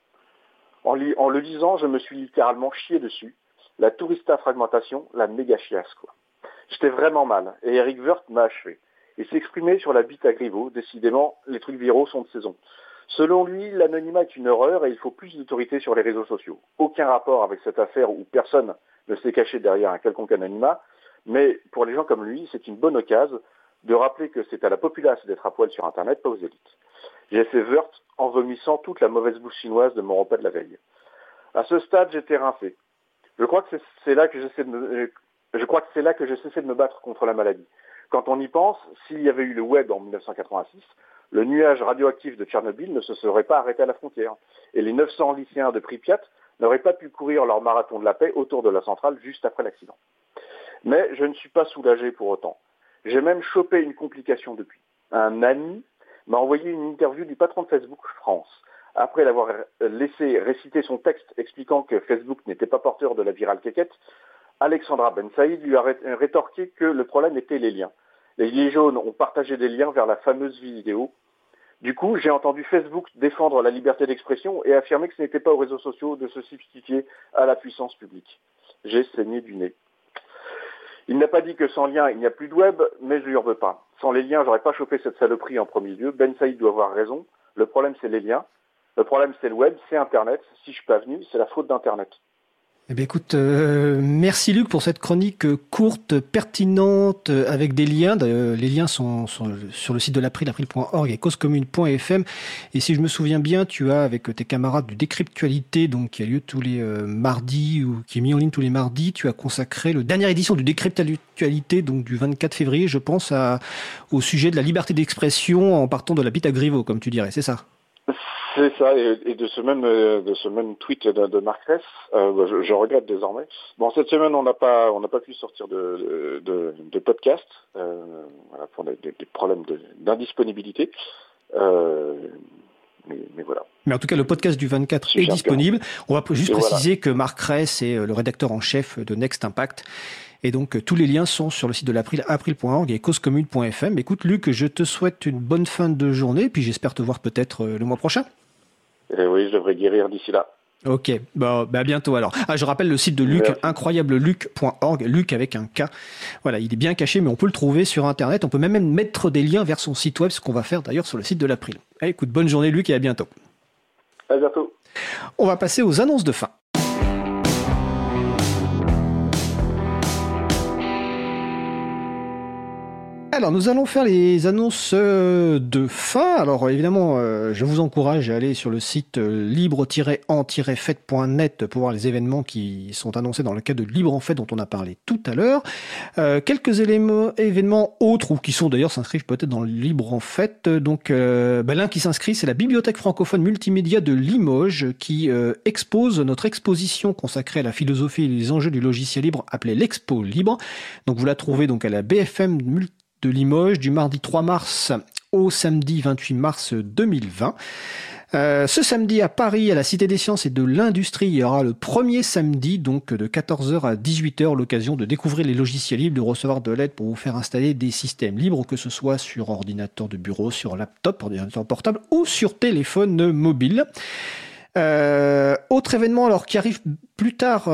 En le lisant, je me suis littéralement chié dessus. La tourista fragmentation, la méga chiasse, quoi. J'étais vraiment mal, et Eric Woerth m'a achevé. Il s'exprimait sur la bite à Griveaux. Décidément, les trucs viraux sont de saison. Selon lui, l'anonymat est une horreur et il faut plus d'autorité sur les réseaux sociaux. Aucun rapport avec cette affaire où personne ne s'est caché derrière un quelconque anonymat, mais pour les gens comme lui, c'est une bonne occasion de rappeler que c'est à la populace d'être à poil sur Internet, pas aux élites. J'ai fait Woerth en vomissant toute la mauvaise bouche chinoise de mon repas de la veille. À ce stade, j'étais rincé. Je crois que c'est là que j'ai cessé de me battre contre la maladie. Quand on y pense, s'il y avait eu le web en 1986, le nuage radioactif de Tchernobyl ne se serait pas arrêté à la frontière. Et les 900 lycéens de Pripyat n'auraient pas pu courir leur marathon de la paix autour de la centrale juste après l'accident. Mais je ne suis pas soulagé pour autant. J'ai même chopé une complication depuis. Un ami m'a envoyé une interview du patron de Facebook France. Après l'avoir laissé réciter son texte expliquant que Facebook n'était pas porteur de la virale quéquette, Alexandra Ben Saïd lui a rétorqué que le problème était les liens. Les Gilets jaunes ont partagé des liens vers la fameuse vidéo. Du coup, j'ai entendu Facebook défendre la liberté d'expression et affirmer que ce n'était pas aux réseaux sociaux de se substituer à la puissance publique. J'ai saigné du nez. Il n'a pas dit que sans lien, il n'y a plus de web, mais je lui en veux pas. Sans les liens, j'aurais pas chopé cette saloperie en premier lieu. Ben Saïd doit avoir raison. Le problème, c'est les liens. Le problème, c'est le web, c'est Internet. Si je suis pas venu, c'est la faute d'Internet. Eh bien, écoute, merci Luc pour cette chronique courte, pertinente, avec des liens. Les liens sont sur le site de l'April, april.org et causecommune.fm. Et si je me souviens bien, tu as avec tes camarades du Décryptualité, donc qui a lieu tous les mardis ou qui est mis en ligne tous les mardis, tu as consacré la dernière édition du Décryptualité, donc du 24 février, je pense, au sujet de la liberté d'expression en partant de la bite à Griveaux, comme tu dirais, c'est ça? C'est ça, et de ce même tweet de Marc Ress, je regrette désormais. Bon, cette semaine on n'a pas pu sortir de podcast, voilà, pour des problèmes d'indisponibilité. Mais voilà. Mais en tout cas, le podcast du 24 est disponible. On va juste préciser que Marc Ress est le rédacteur en chef de Next Impact. Et donc, tous les liens sont sur le site de l'April, april.org et causecommune.fm. Écoute, Luc, je te souhaite une bonne fin de journée, puis j'espère te voir peut-être le mois prochain. Oui, je devrais guérir d'ici là. Ok, à bientôt alors. Je rappelle le site de Luc, incroyableluc.org, Luc avec un K. Voilà, il est bien caché, mais on peut le trouver sur Internet. On peut même mettre des liens vers son site web, ce qu'on va faire d'ailleurs sur le site de l'April. Écoute, bonne journée Luc et à bientôt. À bientôt. On va passer aux annonces de fin. Alors, nous allons faire les annonces de fin. Alors, évidemment, je vous encourage à aller sur le site libre-en-fête.net pour voir les événements qui sont annoncés dans le cadre de Libre en Fête dont on a parlé tout à l'heure. Quelques événements autres, ou qui sont d'ailleurs s'inscrivent peut-être dans le Libre en Fête. Donc, l'un qui s'inscrit, c'est la Bibliothèque francophone multimédia de Limoges qui expose notre exposition consacrée à la philosophie et les enjeux du logiciel libre appelée l'Expo Libre. Donc, vous la trouvez donc à la BFM de Limoges du mardi 3 mars au samedi 28 mars 2020. Ce samedi à Paris, à la Cité des Sciences et de l'Industrie, il y aura le premier samedi, donc de 14h à 18h, l'occasion de découvrir les logiciels libres, de recevoir de l'aide pour vous faire installer des systèmes libres, que ce soit sur ordinateur de bureau, sur laptop, ordinateur portable ou sur téléphone mobile. Autre événement alors qui arrive plus tard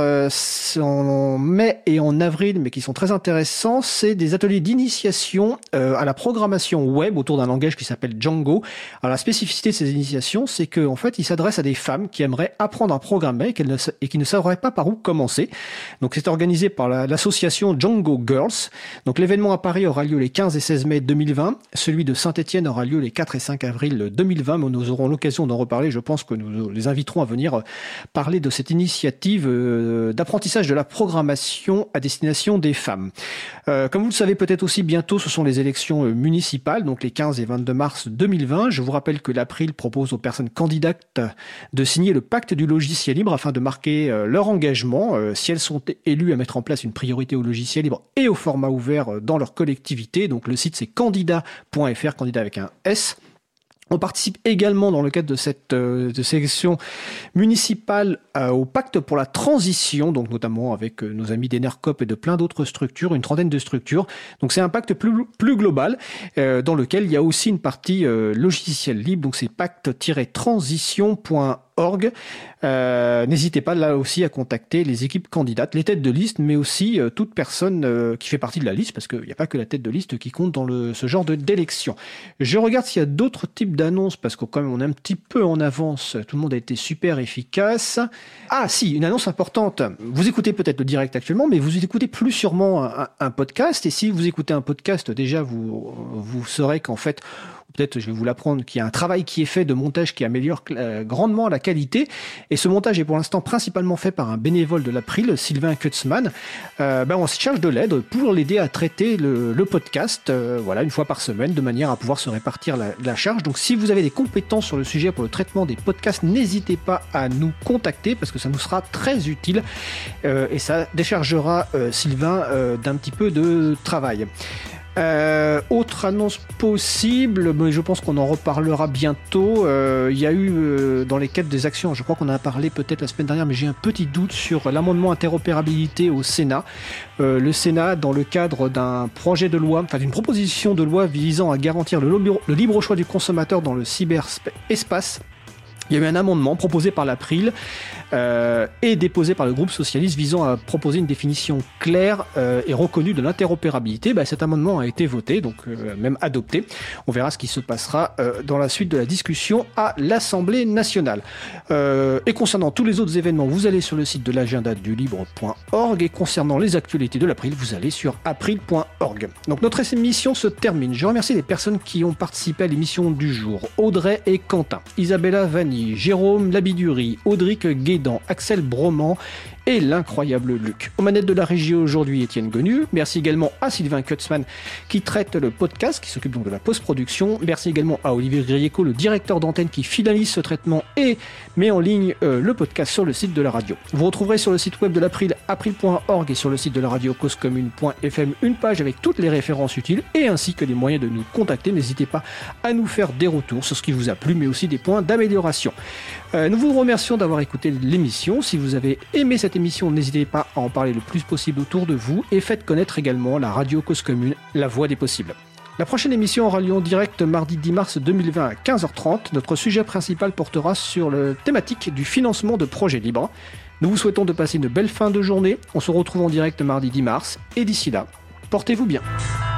en mai et en avril, mais qui sont très intéressants, c'est des ateliers d'initiation à la programmation web autour d'un langage qui s'appelle Django. Alors la spécificité de ces initiations, c'est qu'en fait, ils s'adressent à des femmes qui aimeraient apprendre à programmer et qui ne sauraient pas par où commencer. Donc c'est organisé par l'association Django Girls. Donc l'événement à Paris aura lieu les 15 et 16 mai 2020. Celui de Saint-Étienne aura lieu les 4 et 5 avril 2020, mais nous aurons l'occasion d'en reparler. Je pense que nous les inviterons à venir parler de cette initiative d'apprentissage de la programmation à destination des femmes. Comme vous le savez peut-être aussi, bientôt ce sont les élections municipales, donc les 15 et 22 mars 2020. Je vous rappelle que l'April propose aux personnes candidates de signer le pacte du logiciel libre afin de marquer leur engagement si elles sont élues à mettre en place une priorité au logiciel libre et au format ouvert dans leur collectivité. Donc le site c'est candidat.fr, candidat avec un S. On participe également dans le cadre de cette sélection municipale au pacte pour la transition, donc notamment avec nos amis d'Enercop et de plein d'autres structures, une trentaine de structures. Donc c'est un pacte plus global dans lequel il y a aussi une partie logiciel libre, donc c'est pacte-transition.org. N'hésitez pas là aussi à contacter les équipes candidates, les têtes de liste, mais aussi toute personne qui fait partie de la liste, parce qu'il n'y a pas que la tête de liste qui compte dans ce genre d'élection. Je regarde s'il y a d'autres types d'annonces, parce que quand même on est un petit peu en avance, tout le monde a été super efficace. Ah si, une annonce importante, vous écoutez peut-être le direct actuellement, mais vous écoutez plus sûrement un podcast, et si vous écoutez un podcast, déjà vous saurez qu'en fait, peut-être je vais vous l'apprendre, qu'il y a un travail qui est fait de montage qui améliore grandement la qualité. Et ce montage est pour l'instant principalement fait par un bénévole de l'April, Sylvain Kutzmann. On se charge de l'aide pour l'aider à traiter le podcast une fois par semaine, de manière à pouvoir se répartir la charge. Donc si vous avez des compétences sur le sujet pour le traitement des podcasts, n'hésitez pas à nous contacter parce que ça nous sera très utile et ça déchargera Sylvain d'un petit peu de travail. Autre annonce possible, mais je pense qu'on en reparlera bientôt. Il y a eu dans les cadres des actions, je crois qu'on en a parlé peut-être la semaine dernière, mais j'ai un petit doute sur l'amendement interopérabilité au Sénat. Le Sénat, dans le cadre d'un projet de loi, d'une proposition de loi visant à garantir le libre choix du consommateur dans le cyberespace, Il y a eu un amendement proposé par l'April et déposé par le groupe socialiste visant à proposer une définition claire et reconnue de l'interopérabilité. Cet amendement a été voté, donc même adopté. On verra ce qui se passera dans la suite de la discussion à l'Assemblée nationale. Et concernant tous les autres événements, vous allez sur le site de l'agenda du libre.org, et concernant les actualités de l'April, vous allez sur april.org. Donc notre émission se termine. Je remercie les personnes qui ont participé à l'émission du jour. Audrey et Quentin, Isabella Vanni, Jérôme Labiduri, Audric Guédan, Axel Broman et l'incroyable Luc. Aux manettes de la régie aujourd'hui, Étienne Gonu. Merci également à Sylvain Kutzmann qui traite le podcast, qui s'occupe donc de la post-production. Merci également à Olivier Grieco, le directeur d'antenne qui finalise ce traitement et met en ligne le podcast sur le site de la radio. Vous retrouverez sur le site web de l'April, april.org, et sur le site de la radio causecommune.fm une page avec toutes les références utiles et ainsi que les moyens de nous contacter. N'hésitez pas à nous faire des retours sur ce qui vous a plu, mais aussi des points d'amélioration. Nous vous remercions d'avoir écouté l'émission. Si vous avez aimé cette émission, n'hésitez pas à en parler le plus possible autour de vous et faites connaître également la radio Cause Commune, la voix des possibles. La prochaine émission aura lieu en direct mardi 10 mars 2020 à 15h30. Notre sujet principal portera sur la thématique du financement de projets libres. Nous vous souhaitons de passer une belle fin de journée. On se retrouve en direct mardi 10 mars et d'ici là, portez-vous bien.